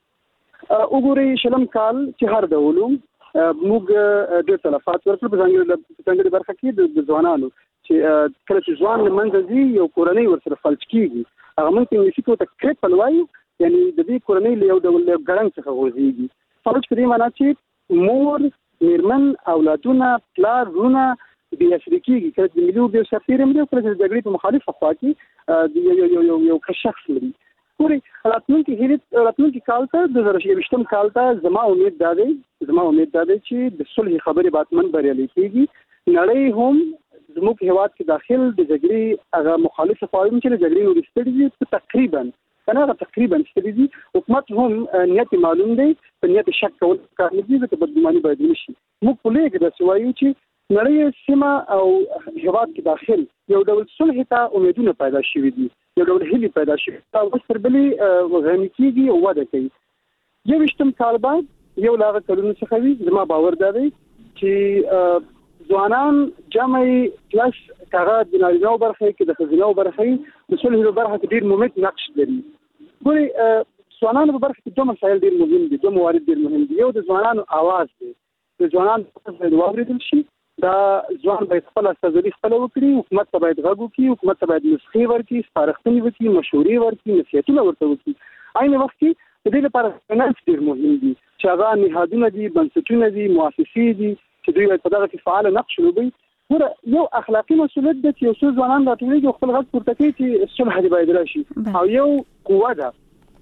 O: وګورئ شلم کال چې هر ډول موږ د تلفات ورکړو په ځانګړي برخه کې د ځوانانو چې کله چې ځوان لمنځه ځي یو کورنۍ ورسره فلج کیږي هغه موږ په انګلیسي کې ته کریپل وایو یعنی د دې کورنۍ له یو ډول ګړنګ څخه غورځيږي فلج په دې معنی چې مور میرمن اولادونه پلار رونه بیا شریکيږي چې د ملي او سفیر هم د جګړې په مخالفه خوا کې یو شخص لري پوری راتلونکي کال ته د 2020 کال ته زما امید ده چې د صلح خبرې باتمن بریالي کیږي نړۍ هم زموږ هیواد کې داخل د جګړې هغه مخالفه قواعد چې د جګړې ورستړي تقریبا ستړي حکومت هم نیت معلوم دی په نیت شک کول کار نه دي چې بدګماني باید نشي موږ په لږ د سوایو چې نړۍ سیمه او هیواد کې داخل یو ډول صلح ته امیدونه پیدا شوي دي یو ډول هیله پیدا شوي او ستربلي غني کیږي او وده کوي یو وشتم کال بعد یو لاغه کلونو څخه وي زما باور دی چې ځوانان جمع کلاس کاغه د نارینه برخه کې د خزینه برخه د صلح برخه کې ډیر مهمه نقش لري ګوري ځوانانو په برخه کې دوه مسایل ډیر مهم دي دوه موارد ډیر مهم دي یو د ځوانانو आवाज دی د ځوانانو په واوریدل شي دا ځوان باید خپل استازولي خپل وکړي حکومت ته باید غږ وکړي حکومت ته باید نسخې ورکړي سپارښتنې وکړي مشورې ورکړي نصیحتونه ورته وکړي عین وخت کې د دې لپاره فینانس ډیر مهم دي چې هغه نهادونه دي بنسټونه دي مؤسسې دي چې دوی په دغه کې فعال نقش لوبي یو اخلاقی مسؤلیت د یو څو ځوانان راټولېږي خپل غږ پورته کوي چې صلح دی باید راشي او یو قوه ده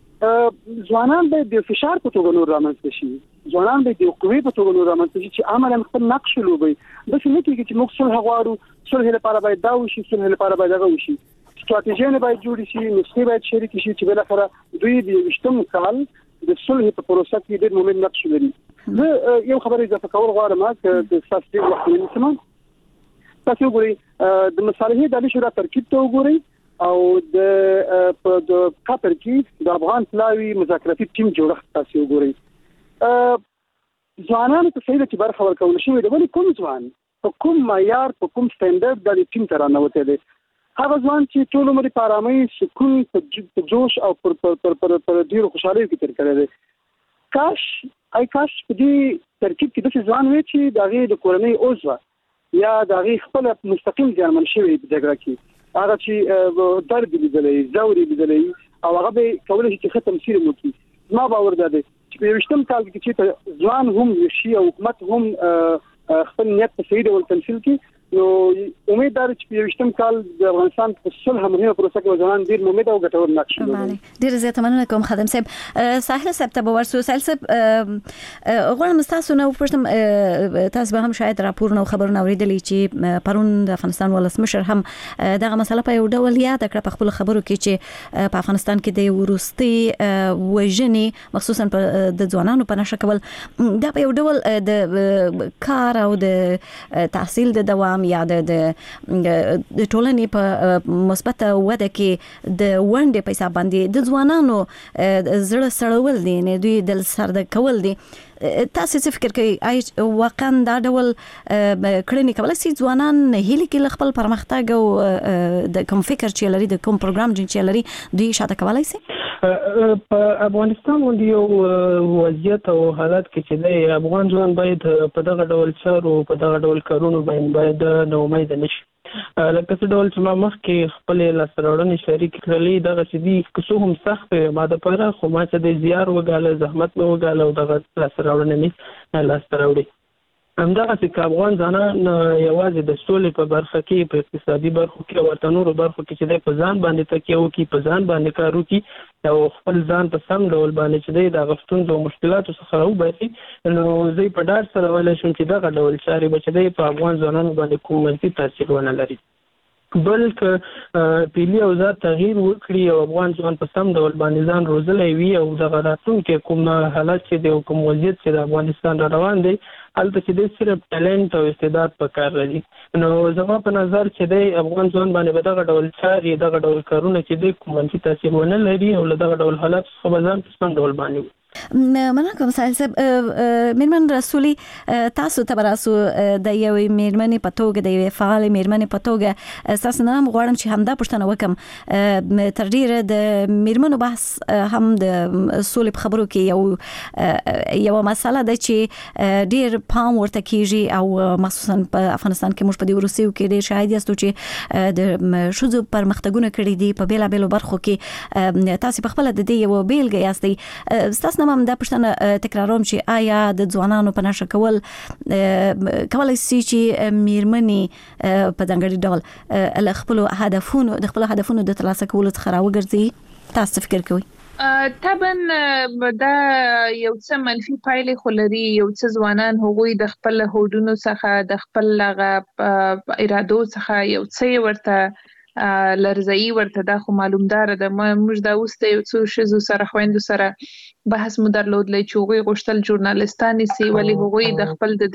O: ځوانان به د فشار په توګه نور رامنځته شي ځوانان به د قوې په توګه نور رامنځته شي چې عملاً خپل نقش لوبي د څه نه کېږي چې موږ صلح غواړو صلح لپاره باید دا وشي صلح لپاره باید هغه وشي ستراتیژي باید جوړ شي، نسخې باید شریک شي چې بل اخره دوی د 20 کال د صلح په پروسه کې ډېر مهم نقش لري. زه یو خبرې اضافه کول غواړم چې د تاسو وخت ونیسم. تاسو ګورئ د مصالحې د شورا ترکیب ته وګورئ او د قطر کې د افغان پلاوی مذاکراتي ټیم جوړښت تاسو وګورئ. ځوانانو ته صحیح چې برخه ورکول شي د ولې کوم ځوان په کوم معیار په کوم سټانډرډ د ټیم تر نه وته دي. هغه ځوان چې ټول عمر په آرامۍ سکون په جوش او پر ډیرو خوشحالۍ کې تیر کړی دی. کاش په دې ترکیب کې د ځوان وي چې د هغې د کورنۍ عضو یا د هغې خپل مستقیم زیانمن شوی په جګړه کې هغه چې درد لیدلی ځوري لیدلی او هغه به کولی شي چې ښه تمثیل وکړي. زما باور دا دی چې په 20 کال کې چې ځوان هم شي او حکومت هم خپل نیت په صحیح ډول تمثیل کړي، نو امید ده چې په 20 کال د افغانستان په صلح مهمه پروسه کې ځوانان ډیر مؤمن او ګټور نقش لري.
I: ډیر زیات مننه کوم خادم صاحب. ساحل صاحب ته ورسو. ساحل صاحب غواړم تاسو نو پرتم تاسو به هم شاید راپورونه او خبرونه اوریدلې چې پرون د افغانستان ولسمشر هم دغه مسله په یو ډول یاد کړ په خپل خبرو کې چې په افغانستان کې د ورستي وژنې مخصوصا د ځوانانو په نشه کول دا په یو ډول د کار او د تحصیل د دوام یا د ټولنې په مثبت وده کې د ونډې په حساب باندې د ځوانانو زړه سړول دي، نه دوی د سرد کول دي. تاسو څه فکر کوئ واقعا دا ډول کړنې کولای شي ځوانان هیله کې خپل پرمختګ او د کوم فکر چې لري د کوم پروګرام چې لري دوی شاته کولای شي؟
P: په افغانستان باندې یو وضعیت او حالات کې چې د افغان ځوان باید په دغه ډول چارو په دغه ډول کارونو باید نه امید نشي. لکه څه ډول چې ما مخکې خپل لاسته راوړنې شریک کړلې دغه چې دي که څه هم سخت ما دپاره خو ما چې د زیار وګاله زحمت مې وګاله او دغه لاسته راوړنې مې لاسته راوړې. همدغسې که افغان ځوانان یوازې د سولې په برخه کې په اقتصادي برخو کې او ورته نورو برخو کې چې دی په ځان باندې تکیه وکړي په ځان باندې کار وکړي او خپل ځان په سم ډول باندې چې دی د هغه ستونزو او مشکلاتو څخه راوباسي، نو زه په ډاډ سره ویلی شم چې دغه ډول چارې به چې دی په افغان ځوانانو باندې کوم منفي تاثیر ونه لري. بلکې پیلي اوضاع تغییر وکړي او افغان ځوان په سم ډول باندې ځان روزلی وي او دغه راتلونکی کوم حالت چې دی او کوم وضعیت چې د افغانستان را روان دی هلته چې دی صرف ټالنټ او استعداد په کار راځي. نو زما په نظر چې دی افغان ځوان باندې به دغه ډول چارې دغه ډول کارونه چې دی کوم منفي تاثیر ونه لري او له دغه ډول حالات څخه به ځان په سم ډول باندې
I: مننه کوم. ساحل صاحب میرمن رسولي تاسو ته براسو د یوې میرمنې په توګه د یوې فعالې میرمنې په توګه تاسو نه غواړم چې همدا پوښتنه وکم. تر ډیره د میرمنو بحث هم د سولې په خبرو کې یو مسله ده چې ډیر پام ورته کیږي او مخصوصا په افغانستان کې موږ په دې وروستیو کې ډیر شاهد یاستو چې د ښځو پرمختګونه کړي دي په بیلابیلو برخو کې. تاسو په خپل د دې یو بیلګه یاستئ. تاسو هم دا پوښتنه تکراروم چې آیا د ځوانانو په نشه کول کولای شي چې میرمنې په ځانګړي ډول له خپلو هدفونو د ترلاسه کولو څخه راوګرځي؟ تاسو فکر کوئ؟
Q: طبعا دا یو څه منفي پایلې خو لري. یو څه ځوانان هغوی د خپل هوډونو څخه د خپل ارادو څخه یو څه ورته لرزئی ورته دا خو معلومدار ده. موږ دا اوس د یو څو ښځو سره خویندو سره بحث مو درلودلی چې هغوی غوښتل ژورنالستانې سي، ولې هغوی د خپل د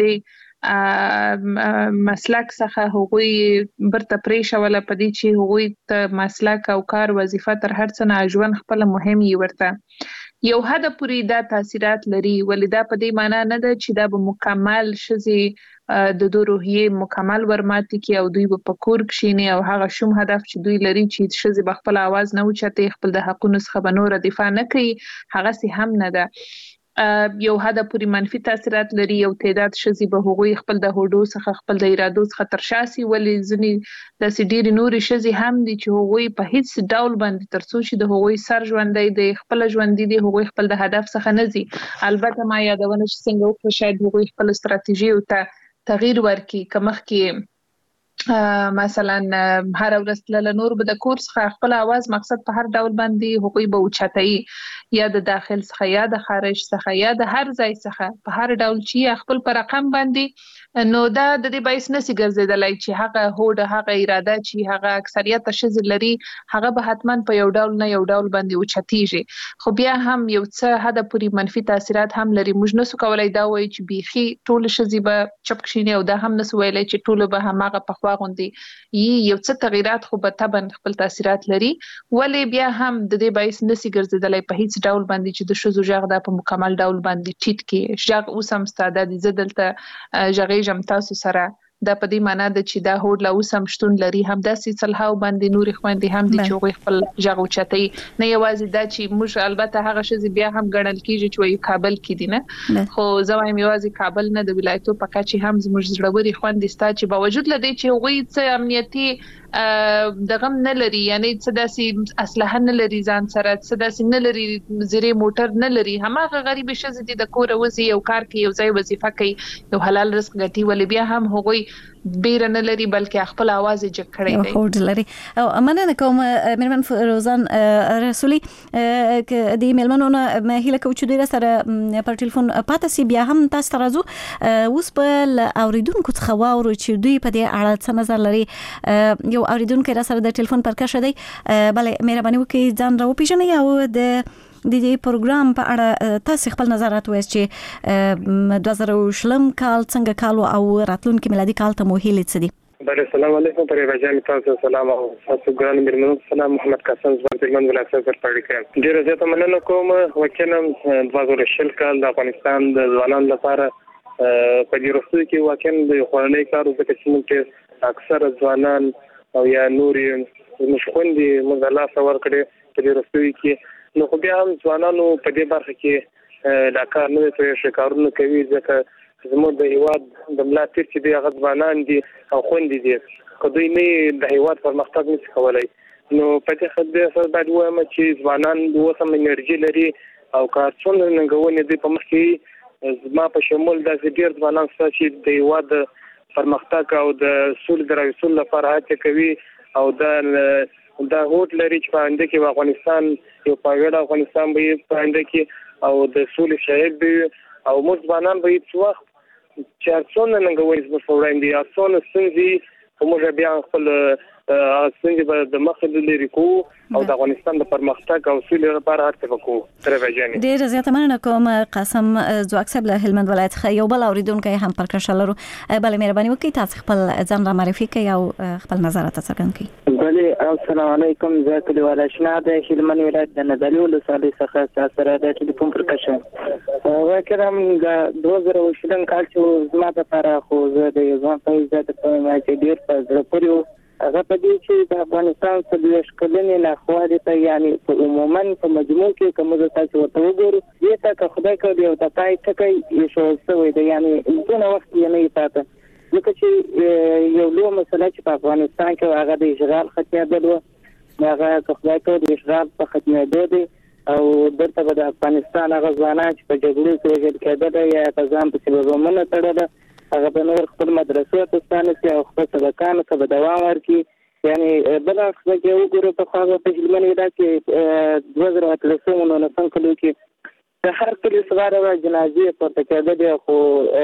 Q: دې مسلک څخه هغوی برته پرېښوله په دې چې هغوی ته مسلک او کار وظیفه تر هر څه نه ژوند خپله مهم یې ورته یو حد پورې دا تاثیرات لري. ولې دا په دې معنا نه ده چې دا به مکمل ښځې د دوی روحیې مکمل ورماتې کړي او دوی به په کور کښېني او هغه شوم هدف چې دوی لري چې ښځې به خپل آواز نه اوچتوي، خپل د حقونو څخه به نوره دفاع نه کوي، هغسې هم نه ده. یو حد پورې منفي تاثیرات لري. یو تعداد ښځې به هغوی خپل د هوډو څخه خپل د ارادو څخه تر شا سي، ولې ځینې داسې ډېرې نورې ښځې هم دي چې هغوی په هیڅ ډول باندې تر څو چې د هغوی سر ژوندی دی خپله ژوندي دي هغوی خپل د هدف څخه نه ځي. البته ما یادونه چې څنګه وکړه شاید هغوی خپل استراتیژیو ته تغییر ورکړي. که مخکې مثلا هر ورځ له نور به د کورس خپل आवाज مقصد په هر ډول باندې حقوقي به اوچتای یا د داخل څخه یا د خارج څخه یا د هر ځای څخه په هر ډول چې خپل پر رقم باندې نو دا د دې بایس نسی ګرځیدلای چې هغه هوډ هغه اراده چې هغه اکثریت شذ لري هغه به حتما په یو ډول نه یو ډول باندې اوچتیږي خو بیا هم یو څه حد پوری منفي تاثیرات هم لري موږ نسو کولای دا وایي چې بيخي ټول شذ به چپ کښینه او دا هم نسو ویلای چې ټول به همغه په غوندي یو څه تغیرات خو به طبعا خپل تاثیرات لري ولی بیا هم د دې بایس نسی ګرځیدلای په هیڅ ډول باندې چې د شذو ژغ د په مکمل ډول باندې ټیټ کې ژغ اوس هم ستاده دي زدلته ژغې جم تاسو سره دا په دې معنی ده چې دا هوډ لا اوس هم شتون لري هم داسې صلحاو باندې نوري خويندې هم دي چې خپل ژغ اوچتای نه یوازې دا چې موږ البته هغه شذ بیا هم ګڼل کیږي چې وي کابل کې دي نه خو زوایم یوازې کابل نه د ولایتو په کچې هم زموږ زړوري خويندې ستا چې باوجود لدی چې وي څه امنیتي دغم نه لري یعنی څه داسې اسلحه نه لري ځان سره څه داسې نه لري زیری موټر نه لري همغه غریب شذ دي د کور وزي یو کار کوي یو ځای وظیفه کوي یو حلال رزق ګټي ولې بیا هم هغوی بیر نه لري بلکې خپل आवाज یې جګ کړی دی
I: هوډ لري او مننه کوم میرمن فروزان رسولي د میلمنو نه هیله کوم چې ډیره سره پر ټلیفون پاتې سی بیا هم تاسو ترازو اوس په اوریدونکو څخه واورو چې دوی په دې اړه څه نظر لري یو اوریدونکو را سره د ټلیفون پر کښه دی بلې مهرباني وکړئ ځان راو پیژنئ او د دې پروګرام په اړه تاسو خپل نظرات وایي چې 2020 کال څنګه کال او راتلونکي میلادي کال ته مو هیله څه دي
R: بله السلام علیکم پر وجه تاسو سلام او تاسو ګران میرمنو سلام محمد قاسم زبردلمن ولایت سره پړی ډیر زیاته مننه کوم وکینم 2020 کال د افغانستان د ځوانانو لپاره په دې وروستي کې واقعا د خورنۍ کارو د کچې اکثر ځوانان او یا نوري مشخوندي مزلا څور کړي په دې وروستي کې نو خو بیا هم ځوانانو په دې برخه کې دا کار نه کوي شکارونه کوي ځکه زموږ د هیواد د ملاتړ چې دی هغه ځوانان دي او خوندې دي کدوې نه د هیواد پرمختګ نشي کولای نو په دې خاطر سره باید وایم چې ځوانان اوسم انرژي لري او کارڅونه ننګونې دي په مخ کې ما په شمول د ډیر ځوانان چې د هیواد پرمختګ او د سولې دروسل لپاره هڅه کوي او دا هوټ لري چې په انده کې افغانستان یو پاګړ افغانستان به په انده کې او د سولې شاهد به او موږ ځوانان به هیڅ وخت چې څونه ننګوي زموږ وړاندې څونه ستونزې موږ بیا خپل څنګه به د مخه لري کو او د افغانستان د پرمختګ او سولې لپاره هڅه وکړو تر وجهني
I: ډیر زیاته مننه کوم قاسم زواک صاحب له هلمند ولایت څخه یو بل اوریدونکو هم پر کښه لرو بل مهرباني وکړئ تاسو خپل ځان را معرفي کړئ او خپل نظرات څرګند کړئ
S: بله السلام علیکم زه کلیوال آشنا د هلمند ولایت د نادعلي ولسوالۍ څخه تاسو سره د ټلیفون پر کښه واکرم د 2020 کال چې زما لپاره خو زه د ځوان په عزت په ما چې ډیر په زړه پورې هغه په دې چې د افغانستان څخه شکلنې نه خواړه ته یعنی عموما په مجموع کې کوم څه تاسو ورته وګورئ دې ته که خدای کوي او تاسو ته کوي شو څه دی یعنی دغه وخت یې نه پاتې لکه چې یو لوی مسله چې په افغانستان کې هغه د اشغال ختیادل و هغه که خدای کوي د اشغال په ختمېدو دی او درته د افغانستان هغه ځوانان چې په جګړو کې وژل کېدل یا ځان په سببونه تړل هغه په نور خپل مدرسې ته ستانه او خپل سبقانو ته دوام ورکړي یعنی بل څه کې وګورئ په هغه په هلمند ولایت کې 2013 نو څنګه کې د هر کلی سره جنازې پورته کېدل خو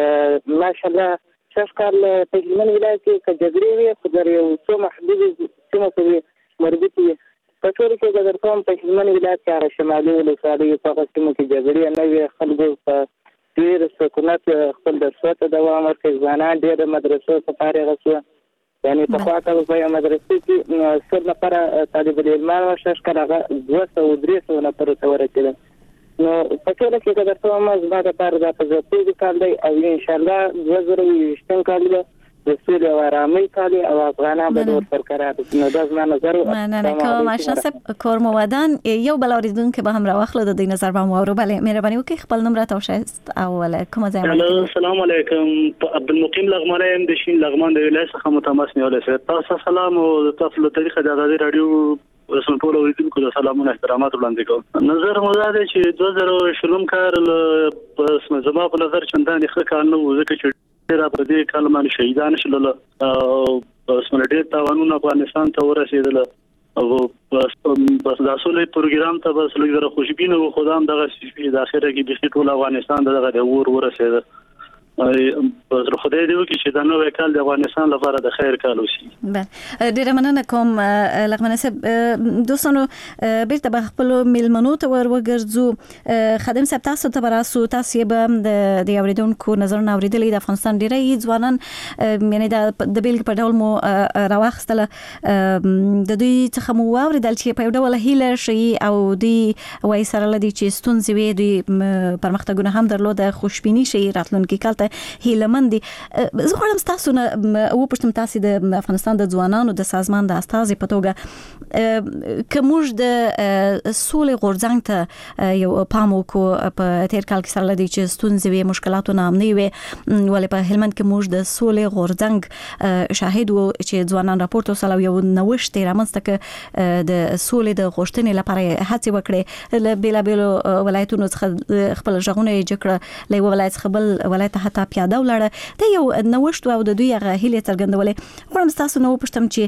S: ماشاءالله شکر په هلمند ولایت کې جګړې وي خو در یو څو محدود سیمه کې مربوط وي په ټول کې د درکوم په هلمند ولایت کې شمالي ولسوالۍ په قسم کې جګړې نه وي خلکو په ډیر سکونت خپل درسو ته دوام ورکړي ځوانان ډیر مدرسو ته فارغ شو یعنی په خاطر په مدرسې کې څل لپاره طالب العلمان او شکر هغه 200 نفر ته ورسېدل نو په ټول کې د درسو مزه د پر د پزې کال دی او ان شاء الله 2020 کال دی د سولې او آرامۍ کال او افغانان به ډېر برقرار نو دا زما نظر
I: مننه کوم آشنا صاحب کور موادان یو بل اوریدونکو به هم راوخلو د دې نظر به مو اورو بله مهرباني وکړئ خپل نوم راته وښایاست او کومه ځای
T: السلام علیکم عبدالمقیم لغمانی د شین لغمان د ولایت څخه متماس نیول شوی تاسو سلام او تاسو له طریقه د ازادي رادیو رسول ټول اوریدونکو ته سلامونه احترامات وړاندې کوم نظر مو دا دی چې 2020 کال په زما په نظر چندان ښه کار نه و ځکه چې را په دې کال باندې شهیدان شول اوسمنه ډېر تاوانونه افغانستان ته ورسېدل او بس د اصلي پروګرام ته بس لږه خوشبینه و خدام دغه د اخره کې د ټول افغانستان دغه ورسېدل بس خدای دې وکړي چې دا نوې کال د افغانستان لپاره د خیر کال وشي.
I: بله ډیره مننه کوم لغمنه صاحب. دوستانو بیرته به خپل میلمنو ته وګرځو. خادم صاحب تاسو ته براسو تاسو به د اوریدونکو نظرونه اوریدلې د افغانستان ډیری ځوانان یعنی د بیلګې په ډول مو راوخستله د دوی څخه مو اوریدل چې په یو ډول هیله شي او دوی وایي سره لدی چې ستونزې وي دوی پرمختګونه هم درلوده خوشبیني شي راتلونکي کال ته هیلهمندي. زه غواړم تاسو نه وپوښتم تاسو د افغانستان د ځوانانو د سازمان د استازي په توګه کومج د سولې غورځنګ ته یو پام وکړو په تیر کال کې سره لدی چې ستونزې وي مشکلاتو نامني وي ولې په هلمند کې موږ د سولې غورځنګ شاهد وو چې ځوانان راپورټ وسلو یو نوښت رامنځته ک د سولې د غوښتنې لپاره هڅه وکړي له بیلابیلو ولایتونو څخه خپل ژغونه جکړه له ولایت څخه بل ولایت حتی پیاده ولاړه د یو نوښت او د دوی هغه هیله څرګندولې. غواړم تاسو نو پښتم چې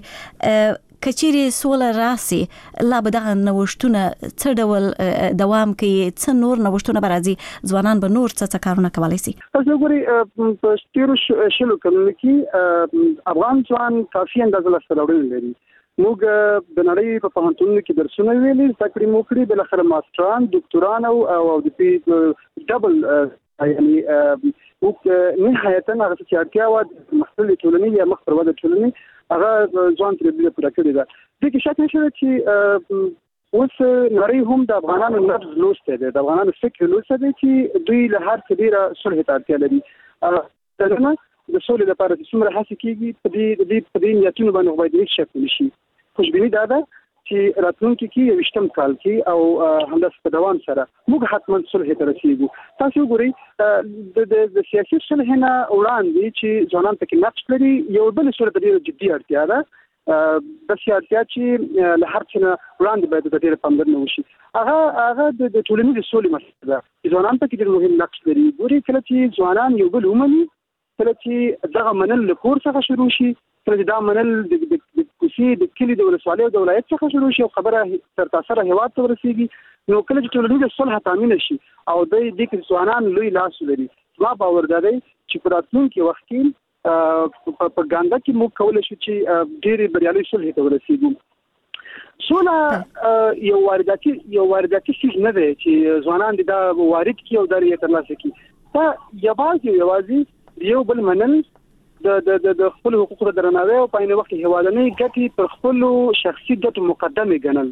I: کچيري سوله راسي لا به دغه نوښتونه څه ډول دوام کوي څه نور نوښتونه برازي ځوانان به نور څه کارونه کولای شي.
O: تاسو ګوري په ستیرو شلو کلونو کې افغان ځوان کافي اندازه لاسته لري. موږ د نړۍ په پوهنتونونو کې درسونه ویلي تکړه مو کړی بل خره ماستران ډاکټران او د ډبل یعنی موږ نهایتا هغه چې اړتیا و د مختلفې ټولنې یا مخ پر وده ټولنې هغه ځوان تر دې پوره کړی ده. د کې شک نشته چې اوس نړۍ هم د افغانانو نبض لوسته ده د افغانانو فکر لوسته ده چې دوی له هر څه ډیره صلح ته اړتیا لري. دا د سولې لپاره چې څومره هڅه کیږي په دې نیتونو باندې باید هیڅ شک نشي. خوشبیني دا ده چې راتلونکي کې 20م کال کې او همداسې په دوام سره موږ حتما صلح ته رسیږو. تاسو وګورئ د سیاسي صلح نه وړاندې چې ځوانان پکې نقش لري یو بل صلح ته ډېره جدي اړتیا ده. د سیاست چې له هر څه نه وړاندې باید د ډېر پاملرنه وشي. هغه د ټولنیزې سولې مسله ده چې ځوانان پکې ډېر مهم نقش لري. ګورئ کله چې ځوانان یو بل ومني کله چې دغه منل له کور څخه شروع شي کله چې دا منل د کوڅې د کلي د ولسوالۍ او د ولایت څخه شروع شي او خبره تر تاثیر هیواد ته ورسیږي نو کله چې ټولنیزه صلح تامین شي او د دې کې ځوانان لوی لاس لري ما باور دی چې په راتلونکي وخت کې په ګاندا کې موږ کولای شو چې ډېرې بریالي صلح ته ورسیږو. سوله یو وارداتي څیز نه دی چې ځوانان دا وارد کړي او دا یې ترلاسه کړي. دا یوازې یو بل منل د خپل حقوقو درناوی او په عین وخت هیوادنۍ ګټې پر خپل شخصي ګټو مقدمه ګڼل.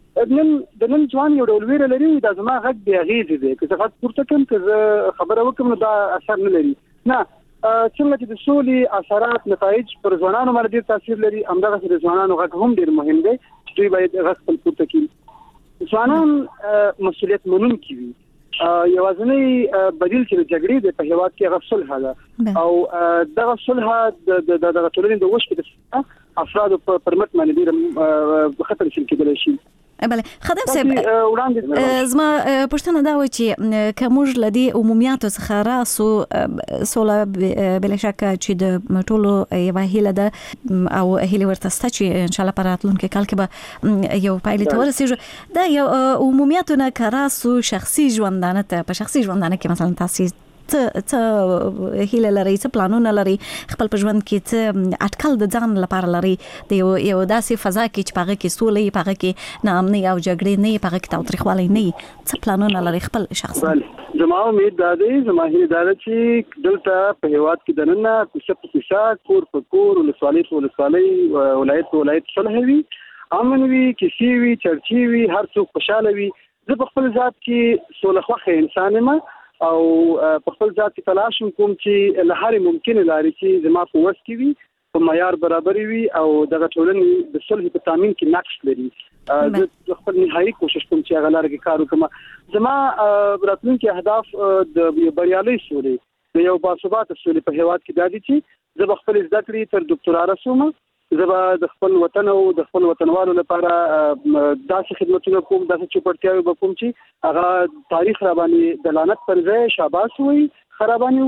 O: د نن ځوان یو ډول ویره لري دا زما غږ بې اغېزې دی که زه غږ پورته کړم که زه خبره وکړم نو دا اثر نه لري. نه څنګه چې د سولې اثرات نتایج پر ځوانانو باندې ډېر تاثیر لري همدغسې د ځوانانو غږ هم ډېر مهم دی چې دوی باید غږ خپل پورته کړي. ځوانان مسؤلیت منونکي وي. یوازنی بدیل چې د جګړې د په هیواد کې هغه صلح ده او دغه صلح د ټولنې د وشک د افراد په پرمټ باندې ډیر خطر شي کېدلی شي.
I: بله خادم صاحب زما پښتنه دا و چې کومج لدی عمومیاتو څخه راسو سوله بل شک چې د ټولو یو هیله ده او هیله ورته ست چې ان شاء الله په راتلونکي کال کې به یو پایله ته ورسیږي. دا یو عمومیاتو نه کراسو شخصي ژوندانه ته په شخصي ژوندانه کې مثلا تاسو څه هیله لري څه پلانونه لري خپل په ژوند کې څه اټکل د ځان لپاره لري د یو داسې فضا کې چې پاغه کې سولې پاغه کې نامني او جګړې نه پاغه کې تاوتریخوالی نه څه پلانونه لري خپل شخصي.
O: زما امید دا دی زما هیله دا ده چې دلته په هیواد کې دننه کوڅه په کوڅه کور په کور ولسوالۍ په ولسوالۍ ولایت په ولایت صلح وي امن وي کیسې وي چرچې وي هر څوک خوشاله وي. زه په خپل ذات کې سوله خوښه انسان یم او په خپل ځات کې تلاش کوم چې له هرې ممکنه لارې چې زما په وس کې وي په معیار برابر وي او دغه ټولنې د صلح په تامین کې نقش لري. زه خپل نهایي کوشش کوم چې هغه لاره کې کار وکړم. زما راتلونکي اهداف د بریالۍ سولې د یو باثباته سولې په هیواد کې دا دي چې زه به خپل زده کړې تر ډاکټرا رسوم. زه به د خپل وطن او د خپل وطنوالو لپاره داسې خدمتونه کوم داسې چوپړتیاوې به کوم چې هغه تاریخ را باندې د لعنت پر ځای شاباس وي خراباني وي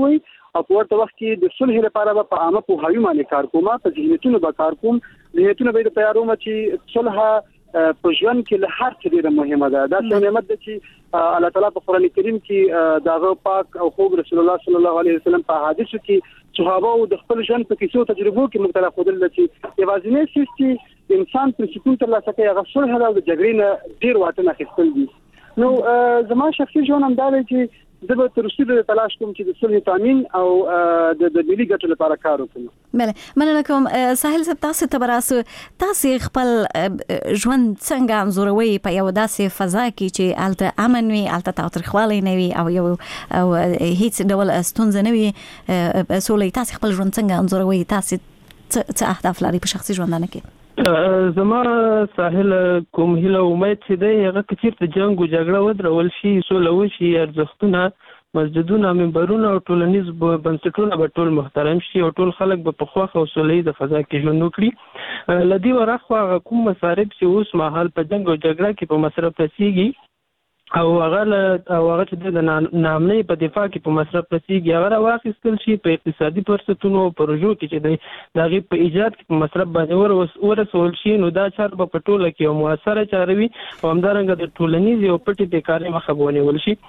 O: او په ورته وخت کې د صلح لپاره په عامه پوهاوی باندې کار کوم په ذهنیتونو به کار کوم ذهنیتونه به تیاروم چې صلح په ژوند کې له هر څه ډیره مهمه ده دا څه نعمت ده چې الله تعالی په قران کریم کې داغه پاک او خوب رسول الله صلی الله علیه وسلم په حدیثو کې صحابه او د خپل ژوند په کیسو تجربو کې مختلف خدل چې یوازینی څه چې انسان پر سکون تر لاسه کوي هغه صلح او د جګړې نه ډیر واټن اخیستل دي نو زما شخصي ژوند هم دا دی چې زه به تر څو تلاش کوم چې د صلح تامین او د ملي ګټو لپاره کار وکړم.
I: بله مننه کوم ساحل صاحب تاسو ته براسو تاسو خپل ژوند څنګه انځوروي په یو داسې فضا کې چې الته امن وي الته تاوتریخوالی نه وي او یو او هیڅ ډول ستونزه نه وي سولې تاسو خپل ژوند څنګه انځوروي تاسو څه اهداف لري په شخصي ژوندانه کې؟
P: زما ساحل کوم هیله امید چې دی هغه کثیر ته جنگ او جګړه ودرول شي سوله وشي ارزښتونه مسجدونه منبرونه او ټولنیز بنسټونه به ټول محترم شي او ټول خلک به په خوښ او سوله‌ییزه فضا کې ژوند وکړي لدی ورخوا کوم مصارف چې اوس مهال په جنگ او جګړه کې په مصرف رسیږي او هغه چې د نامنۍ په دفاع کې په مصرف رسیږي هغه واخیستل شي په اقتصادي فرصتونو او پروژو کې چې د هغې په ایجاد کې په مصرف باندې ورسول شي نو دا چار به په ټوله کې یو مؤثره چاره وي او همدارنګه د ټولنیزې او پټې بیکارۍ مخه به ونیول شي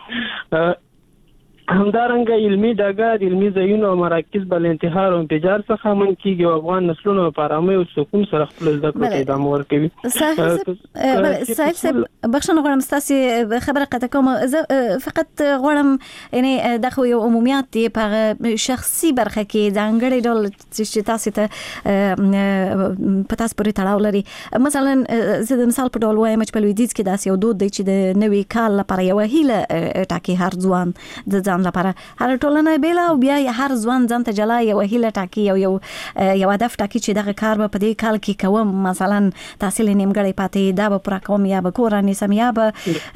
P: همدارنګه علمي ډګر علمي ځایونه او مراکز بل انتحار او انفجار څخه من کیږي او افغان نسلونو په آرامۍ او سکون سره خپل زده کړو ته ادامه ورکوي.
I: ساحل صاحب بخښنه غواړم ستاسو خبره قطع کوم زه فقط غواړم یعنی د خو یو عمومیات دی په شخصي برخه کې ځانګړي ډول چې تاسو ته په تاسو پورې تړاو لري مثلا زه د مثال په ډول وایم چې په لویدیځ کې داسې یو دود دی چې د نوي کال لپاره یو هیله ټاکي هر ځوان د ځان لپاره هر ټولنه بیلا او بیا هر ځوان ځان ته جلا یو هیله ټاکي یو هدف ټاکي چې دغه کار به په دې کال کې کوم مثلا تحصیل نیمګړی پاتې دا به پوره کوم یا به کورنۍ سم یا به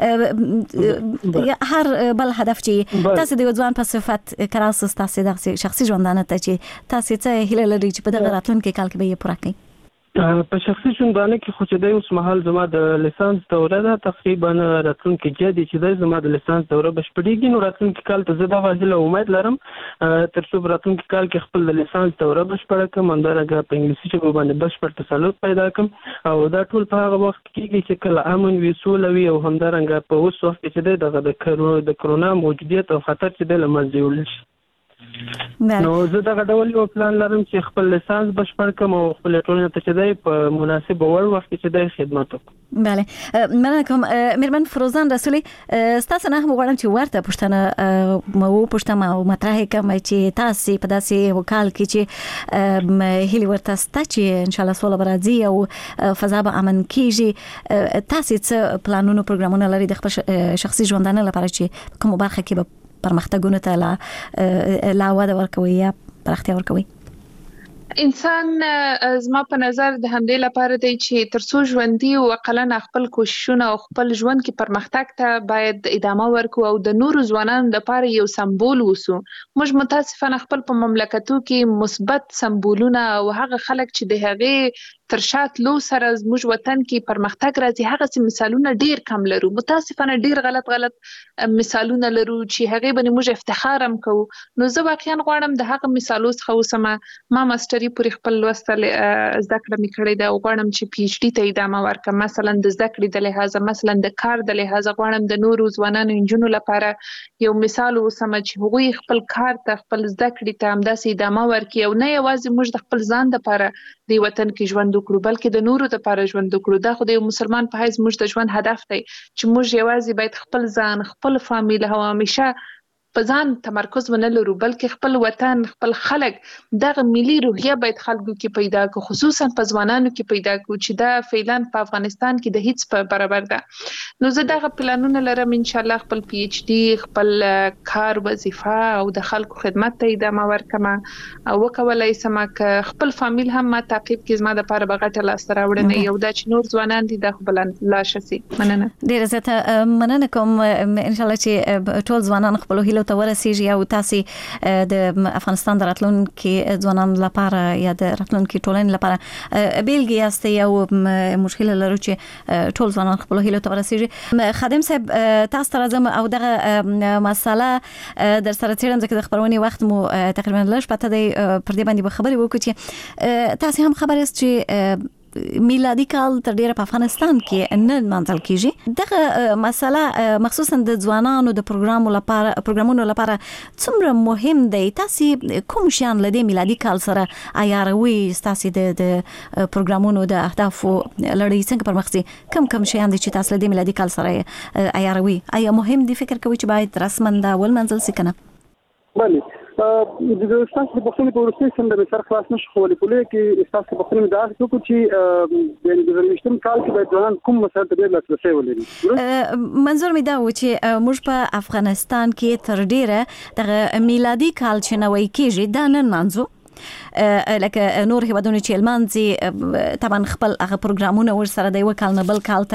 I: هر بل هدف چې تاسو د ځوان په صفت کراس تاسو د شخصي ژوندانه ته چې تاسو ته هیله لري چې په دغه راتلونکي کال کې به یې پوره کړئ.
P: په شخصي ژوندانه کې خو چې د اوس مهال زما د لیسانس دوره ده تقریبا راتلونکي جدي چې زما د لیسانس دوره بشپړېږي نو راتلونکي کال ته زه د واځل امید لرم تر څو راتلونکي کال کې خپل د لیسانس دوره بشپړه کړم همدارنګه په انګلیسي ژبه باندې بشپړ تسلط پیدا کړم او دا ټول په هغه وخت کې چې کله امن وي سوله وي او همدارنګه په اوس وخت کې چې د کرونا موجودیت او خطر چې د لمنځه یوړل شي نو زه دا ډول یو پلان لرم چې خپل لیسانس بشپړ کړم او خپل ټولنې ته چې دی په مناسب وړ وخت کې چې دی خدمت وکړم.
I: بله مننه کوم مېرمن فروزان رسولي ستاسو نه هم غواړم چې ورته پوښتنه مو پوښتم او مطرح کوم چې تاسو په داسې وکال کې چې هیلي ورته ستا چې ان شاء الله سوله راځي او فضا به امن کیږي تاسو څه پلانونه پروګرامونه لري د خپل شخصي ژوندانه لپاره چې کوم برخه کې به پرمختګونه ته لا وده ورکوي یا پراختیا ورکوي؟
Q: انسان زما په نظر د همدې لپاره دی چې ترڅو ژوندۍ او عقلانه خپل کوششونه او خپل ژوند کې پرمختګ ته باید ادامه ورکو او د نورو ځوانانو لپاره یو سمبول وسو. موږ متاسفانه خپل په مملکتو کې مثبت سمبولونه او هغه خلک چې د هغې تر شات لو سره زموږ وطن کې پرمختګ راځي هغه سي مثالونه ډیر کم لرو. متاسفانه ډیر غلط مثالونه لرو چې هغه باندې موږ افتخار هم کوو. نو زه واقعا غواړم د هغه مثالو څخه وسمه ما ماستری پورې خپل لوستل زده کړه مې کړې ده او غواړم چې پی ایچ ډي ته ادامه ورکړم مثلا د زده کړې د لحاظه مثلا د کار د لحاظه غواړم د نورو ځوانانو انجونو لپاره یو مثال وسمه چې هغوی خپل کار ته خپل زده کړې ته همداسې ادامه ورکړي او نه یوازې موږ د خپل ځان لپاره د وطن کې ژوند وکړو بلکې د نورو لپاره ژوند وکړو. دا خو د یو مسلمان په حیث موږ د ژوند هدف دی چې موږ یوازې باید خپل ځان خپل فامیل او همیشه په ځان تمرکز ونه لرو بلکې خپل وطن خپل خلک دغه ملي روحیه باید خلکو کې پیدا کو خصوصا په ځوانانو کې پیدا کو چې دا فعلا په افغانستان کې د هیڅ په برابر ده. نو زه دغه پلانونه لرم ان شاء الله خپل پی ایچ ډي خپل کار وظیفه او د خلکو خدمت ته ادامه ورکم او وکولای سم خپل فامیل هم ما تعقیب کې زما د لپاره بغټه لاسته راوړنه یو د چې نور ځوانان دي د خپل لا شسي. مننه
I: ډیر زیاته مننه کوم ان شاء الله چې ټول ځوانان خپل هیلو ته ورسیږي او تاسو د افغانستان د راتلونکي ځوانانو لپاره یا د راتلونکي ټولنې لپاره بیلګې یاست یو مشکل لرو چې ټول ځوانان خپل هیلو ته ورسیږي. خادم صاحب تاسو ته راځم او دغه مسله در سره څېړم ځکه د خبرونې وخت مو تقریبا لږ پته دی پر دې باندې به خبرې وکړو چې تاسو هم خبر یاست چې میلادي کال تر ډیره په افغانستان کې نه منځل کیږي. دغه مسله مخصوصا د ځوانانو د پروګرامونو لپاره څومره مهم دی؟ تاسو کوم شان لدې میلادي کال سره عیاروي؟ تاسو د پروګرامونو د اهدافو لړۍ څنګه پرمخځي؟ کوم شیان دي چې تاسو لدې میلادي کال سره عیاروي؟ آیا مهم دي فکر کوي چې باید رسماً دا ول منځل سي کنه؟
O: بله د استاسو په خپل پروسې څنګه به سر خلاص نشو کولای کې استاسو په خپل داخل څه چې د ورشتم کال کې باید ځوانان کوم مسایل ته لاسرسي ولري.
I: منظور می دا و چې موږ په افغانستان کې تر ډیره د میلادي کال چې نوې کېږي دا نن منځو لکه نور هیوادونه چې المانځي طبعا خپل هغه پروګرامونه ور سره د یو کال نه بل کال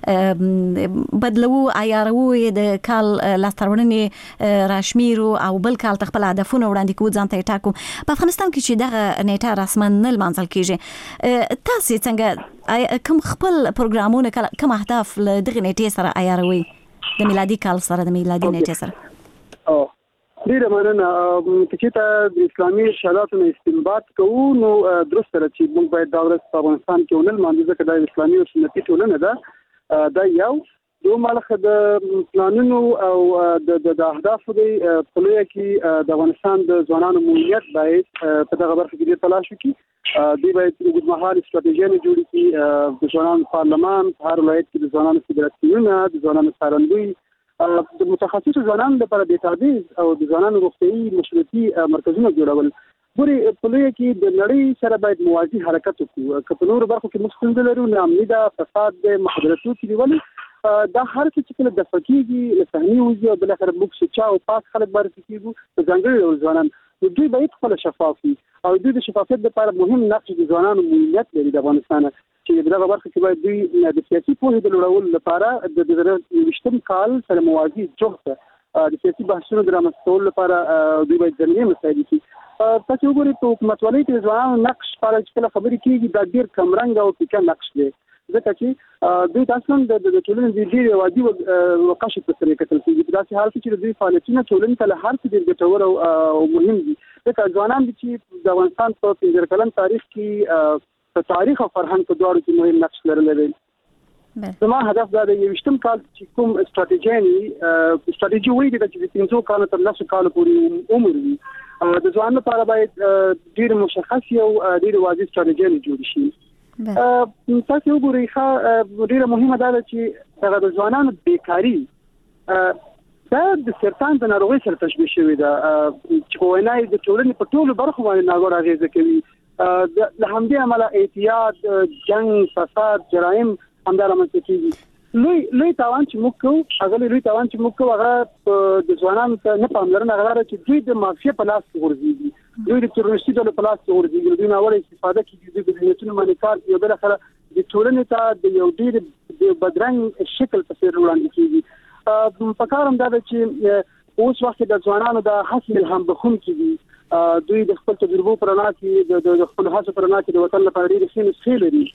I: ته بدلو عیارو د کال لاسترونې راشمیرو او بل کال ته خپل هدفونه وړاندې کوو ځان ته ټاکو. په افغانستان کې چې دغه نیټه رسما نه لمانځل کېږي، تاسو څنګه کوم خپل پروګرامونه کوم اهداف له دغه نیټې سره عیاروي د میلادي کال سره د میلادي نیټې سره؟
O: ډیره مننه. چې ته د اسلامي شریعتو نه استنباط کوو نو درسته ده چې موږ باید دا ورځ په افغانستان کې ونل مانځو ځکه دا اسلامي او سنتي ټولنه ده. دا یو مالخه د پلانونو او د اهدافو دی په لویه کې د افغانستان د ځوانانو مولیت باید په دغه برخه کې ډېر تلاش وکړي. دوی باید اوږدمهاله ستراتیژیانې جوړې کړي، د ځوانانو پارلمان په هر ولایت کې د ځوانانو فدراسیونونه، د ځوانانو څارندوی، د متخصصو ځوانانو لپاره ډیټابیس او د ځوانانو روغتیايي مشورتي مرکزونه جوړول. ګورې په لویه کې د نړۍ سره باید موازي حرکت وکړو. که په نورو برخو کې موږ ستونزې لرو، ناامني ده، فساد دی، محدودیتونه چې دي، ولې دا هر څه چې کله دفع کېږي له صحنې وځي او بالاخره موږ سوچا او پاک خلک معرفي کېږو په ځانګړي ډول ځوانان، نو دوی باید خپله شفاف وي او دوی د شفافیت لپاره مهم نقش د ځوانانو مولیت لري د افغانستان چې دغه برخه کې باید دوی د سیاسي پوهې د لوړولو لپاره د 2020 کال سره موازي جهد د سیاسي بحثونو د رامنځته کولو لپاره دوی باید زمینې مسایل کړي. تاسو وګورئ په حکومتولۍ کې ځوانانو نقش په اړه چې کله خبرې کېږي دا ډېر کمرنګ او پیکه نقش دی، ځکه چې دوی تاسو د ټولنې د ډېرې وادي وقاشي په سره کتل کېږي. په داسې حال کې چې دوی فعالیتونه ټولنې ته له هر څه ډېر ګټور او مهم دي، ځکه ځوانان دي چې د افغانستان په 15 کلن تاریخ کې په تاریخ او فرهنګ په دواړو کې مهم نقش لرلی دی. زما هدف دا دی 20 کال چې کوم استراتیژي وایي چې د 5 کالو تر 10 کالو پورې عمر وي، د ځوانانو لپاره باید ډېر مشخص او ډېر واضح استراتیژي جوړ شي. تاسو وګورئ ډېره مهمه ده چې د ځوانانو بیکاري دا د سرطان د ناروغۍ سره تشبیه شوې ده چې په وینا یې د ټولنې په ټولو برخو باندې ناګوړه اغېزه کوي. له همدې امله اعتیاد، جنګ، فساد، جرایم همدا رامنځته کېږي. لوی تاوان چې موږ کوو هغه د ځوانانو ته نه پاملرنه هغه ده چې دوی د مافیا په لاس کې غورځېږي، دوی د تروریستي ډلو په لاس کې غورځېږي، دوی ناوړه استفاده کوي، دوی د نیتونو باندې کار کوي، بالاخره د ټولنې ته د یو ډېر بدرنګ شکل په څېر وړاندې کېږي. په کار همدا ده چې اوس وخت د ځوانانو د هڅې الهام بخښونکي دي، دوی د خپل تجربو پر رڼا کې د خپل هڅو پر رڼا کې د وطن لپاره ډېرې ښې نسخې لري.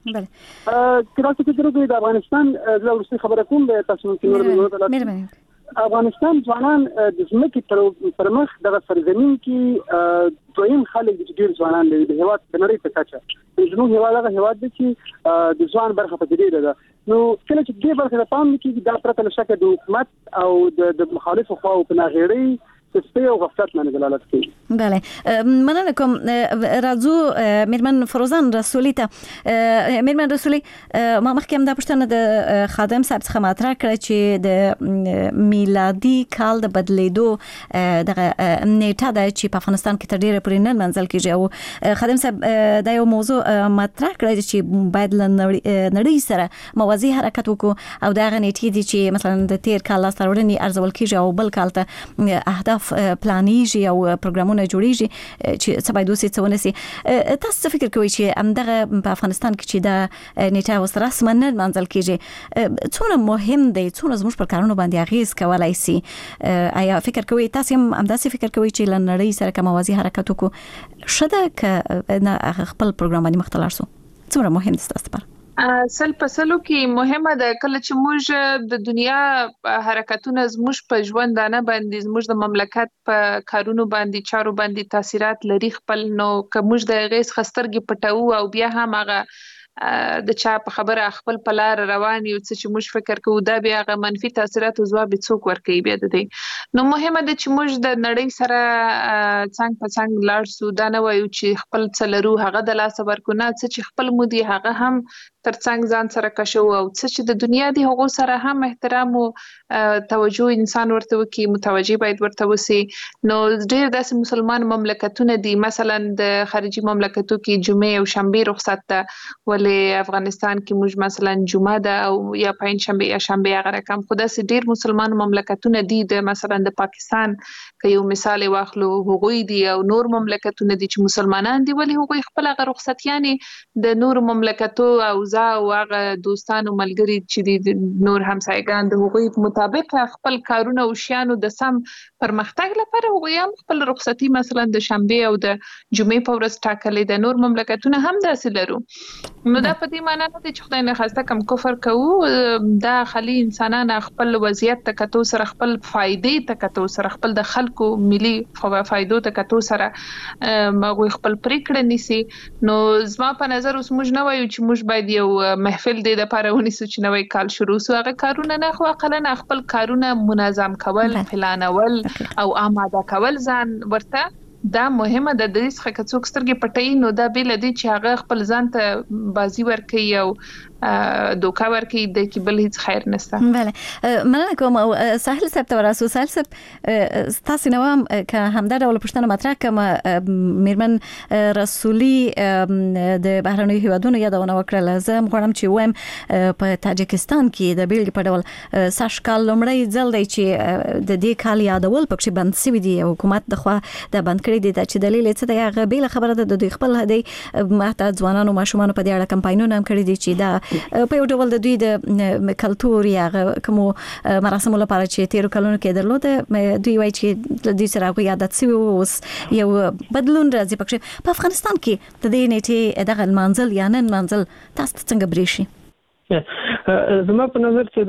O: که تاسو فکر وکړئ د افغانستان زه وروستۍ خبره کوم تاسو ممکن افغانستان ځوانان د ځمکې پر مخ دغه سرزمین کې دویم خلک چې ډېر ځوانان لري د هېواد د نړۍ په کچه. زموږ هېواد هغه هېواد دی چې د ځوان برخه پکې ډېره ده، نو کله چې دې برخه ته پام نه کېږي دا پرته له شکه د حکومت او د مخالفو خواو په ناغېړۍ تسپیه او غفلت باندې دلالت کوي.
I: بله، مننه کوم. راځو میرمن فروزان رسولي ته. میرمن رسولي، ما مخکې هم دا پوښتنه د خادم صاحب څخه مطرح کړه چې د میلادي کال د بدلیدو دغه نیټه ده چې په افغانستان کې تر ډیره پورې نه منځل کېږي، او خادم صاحب دا یو موضوع مطرح کړه چې باید له نړۍ سره موازي حرکت وکړو او دا هغه نیټې دي چې مثلا د تیر کال لاسته راوړنې ارزول کېږي او بل کال ته اهداف اهداف پلانیږي او پروګرامونه جوړیږي چې سبا دوی څه ونسي. تاسو فکر کوئ چې همدغه په افغانستان کې چې دا نیټه اوس رسما نه منځل کیږي څونه مهم دی، څونه زموږ پر کارونو باندې اغیز کولای شي؟ آیا فکر کوئ تاسو هم همداسې فکر کوئ چې لنړی سره کوموازي حرکت وکړو شته ک نه خپل پروګرام باندې مختلار سو؟ څومره مهم دي تاسو لپاره؟
Q: سل په سلو کې مهمه ده کله چې موږ د دنیا حرکتونه زموږ په ژوندانه باندې زموږ د مملکت په کارونو باندې چارو باندې تاثیرات لري خپل، نو که موږ د غیس خسترګي پټو او بیا هم هغه د چا په خبره خپل په لار روان یو څه چې موږ فکر کوو دا بیا هغه منفي تاثیرات او ځواب څوک ورکوي بیا د دې. نو مهمه ده چې موږ د نړۍ سره څنګه په څنګه لاړ سو، دا نه وایو چې خپل څه لرو هغه د لاس ورکو، نه څه چې خپل مودي هغه هم ترڅنګ ځان سره کشو، او څه چې د دنیا دی هغه سره هم احترام او توجه انسان ورته وکي، متوجي باید ورته وسی. نو ډېر داسې مسلمان مملکتونه دي مثلا د خارجي مملکتو کې جمعه او شنبه رخصت ده، ولې افغانستان کې موږ مثلا جمعه ده او یا پنځ شنبه یا شنبه هغه رقم. خو داسې ډېر مسلمان مملکتونه دي د مثلا د پاکستان که یو مثال واخلو هغوی دي او نور مملکتونه دي چې مسلمانان دي ولې هغوی خپل هغه رخصت یعنی د نور مملکتو او او هغه دوستانو ملګری چې د نور همسایگان د هغوی مطابق خپل کارونه او شیانو د سم پرمختګ لپاره هغوی هم خپل رخصتي مثلا د شنبه او د جمعې په ورځ ټاکلې، د نور مملکتونه هم داسې لرو. نو دا په دې معنی نه دی چې خدای نه خواسته کم کفر کوو، دا خالي انسانان خپل وضعیت ته کتو سره خپل فائدې ته کتو سره خپل د خلکو ملي فائدو ته کتو سره هغوی خپل پریکړه نیسي. نو زما په نظر اوس موږ نه وایو چې موږ باید یو محفل دی د پاره ونیسو چې نوې کال شروع سو، هغه کارونه نه خو اقلن خپل کارونه منظم کول، پلانول او آماده کول ځان ورته دا مهمه ده. د دې څخه څوک سترګې پټي نو دا بیل دي چې هغه خپل ځان ته بازی ورکي او دوکا ورکي د کې بل هیڅ خیر نشته.
I: بله مننه کوم. او ساحل صاحب ته ورسو. ساحل صاحب تاسو نو هم که همدا ډول پښتنه مطرح کوم میرمن رسولي د بهرنیو هیوادونو یادونه وکړه، زه غواړم چې وایم په تاجکستان کې د بیل په ډول ساشکال لمړی ځل دی چې د دې کال یادول پکې بند شوی دی، حکومت د خوا د بند کړی دی چې دلیل څه دی هغه بیل خبره ده. د دوی خپل هدي ماته ځوانانو ماشومان په دې اړه کمپاینونه هم کړی دي چې دا په یو ډول د دوی د کلتور یا کوم مراسم لپاره چې تیر کلونو کې درلوده دوی وایي چې دوی سره غوښه عادت سوي اوس یو بدلون راځي. پکې په افغانستان کې د دې نیټه دغه منزل یا نن منزل تاسو څنګه بریشي؟
P: زما په نظر چې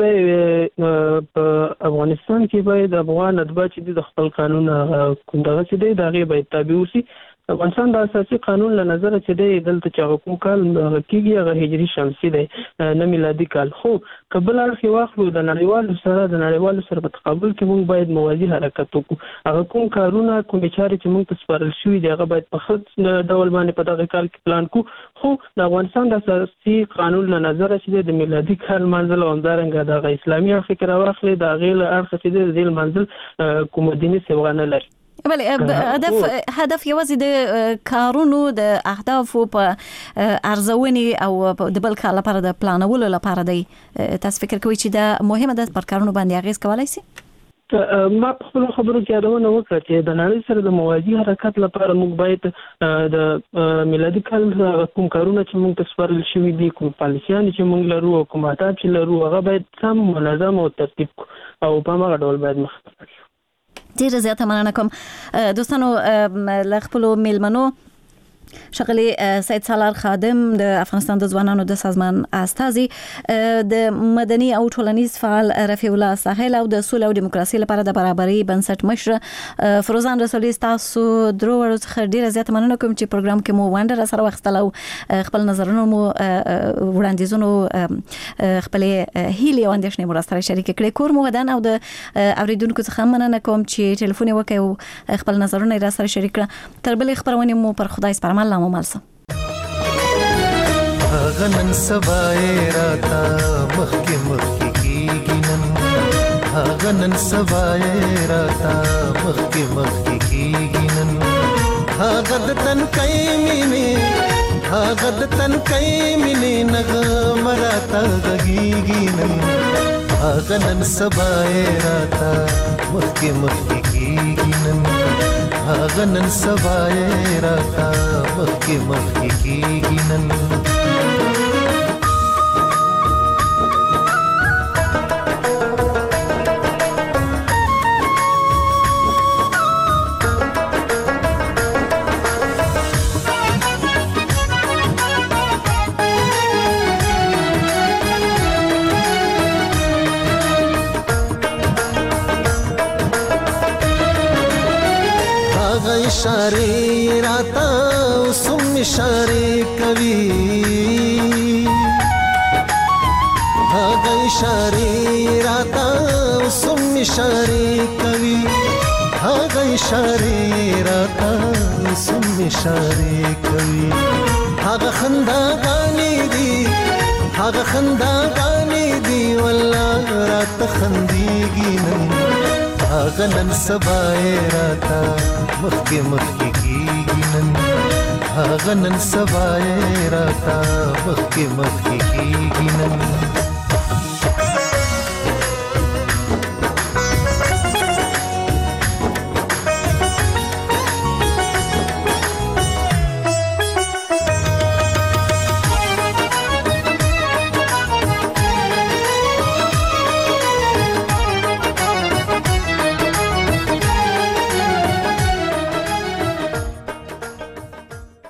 P: په افغانستان کې باید افغان اتباع چې د خپل قانون کوم دغه چې دی دغه باید تابع وسی. افغانستان د اساسي قانون له نظر چې دی دلته چې کوم کال کېږي هغه هجري شمسي دی نه میلادي کال، خو قبل اړخ واخلو د نړیوالو سره په تقابل کې موږ باید موازي حرکت وکړو. هغه کوم کارونه کوم چارې چې موږ ته سپارل شوي دي هغه باید په ښه ډول باندې په دغه کال کې پلان کړو. خو د افغانستان د اساسي قانون له نظر چې د میلادي کال منځل او همدارنګه د اسلامي اړخ کې راوخلي د غیل اړخ چې د منځل کوم دیني سیوغه نه لري.
I: بله هدف یوازې د کارونو د اهدافو په ارزونې او د بل کار لپاره د پلانولو لپاره دی. تاسو فکر کوئ چې دا مهمه ده پر کارونو باندې اغیز کولای شي؟
P: ما په خپل خبرو کې یادونه وکړه چې د نړۍ سره د موازي حرکت لپاره موږ باید د میلادي کال کوم کارونه چې موږ ته سپارل شوي دي، کوم پالیسیان چې موږ لرو او کوم اهداف چې لرو هغه باید سم منظم او ترتیب او په هغه ډول باید مخ ته
I: ډیره زیاته مننه کوم. دوستانو له خپلو میلمنو شغلی سید سالار خادم د افغانستان د ځوانانو د سازمان استازي، د مدني او ټولنیز فعال رفیع الله ساحل او د سولې او دیموکراسي لپاره د برابرۍ بنسټ مشر فروزان رسولي. تاسو درو ورځې ډیره زیاته مننه کوم چې پروګرام کې مو وانډر سره واخیستل او خپل نظرونه مو وړاندیزونو خپل هیلې او اندیشنې مو سره شریک کړې. کور مو ودان او د اوریدونکو څخه مننه کوم چې ټلیفون وکړ او خپل نظرونه را سره شریک کړه. تر بلې خبرونه مو پر خدای سپارم. الله مو مالسه.
U: غنن سبای راتا مخکی مخکی کیږي نن، غنن سبای راتا مخکی مخکی کیږي نن، غد تن کای مینه غد تن کای مینه نغ مراتا غږیږي نن، غنن سبای راتا مخکی مخکی کیږي نن هغه نن سبا یې راته مخکې مخکې کیږي نن इशारे राता उसम इशारे कवि भागा इशारे राता उसम इशारे कवि भागा इशारे राता उसम इशारे कवि भागा खंदा गानी दी वल्ला रात खंदीगी नन भागा नन सबाए राता मखके मखके कीगी नन भागा नन सबाए राता मखके मखके कीगी नन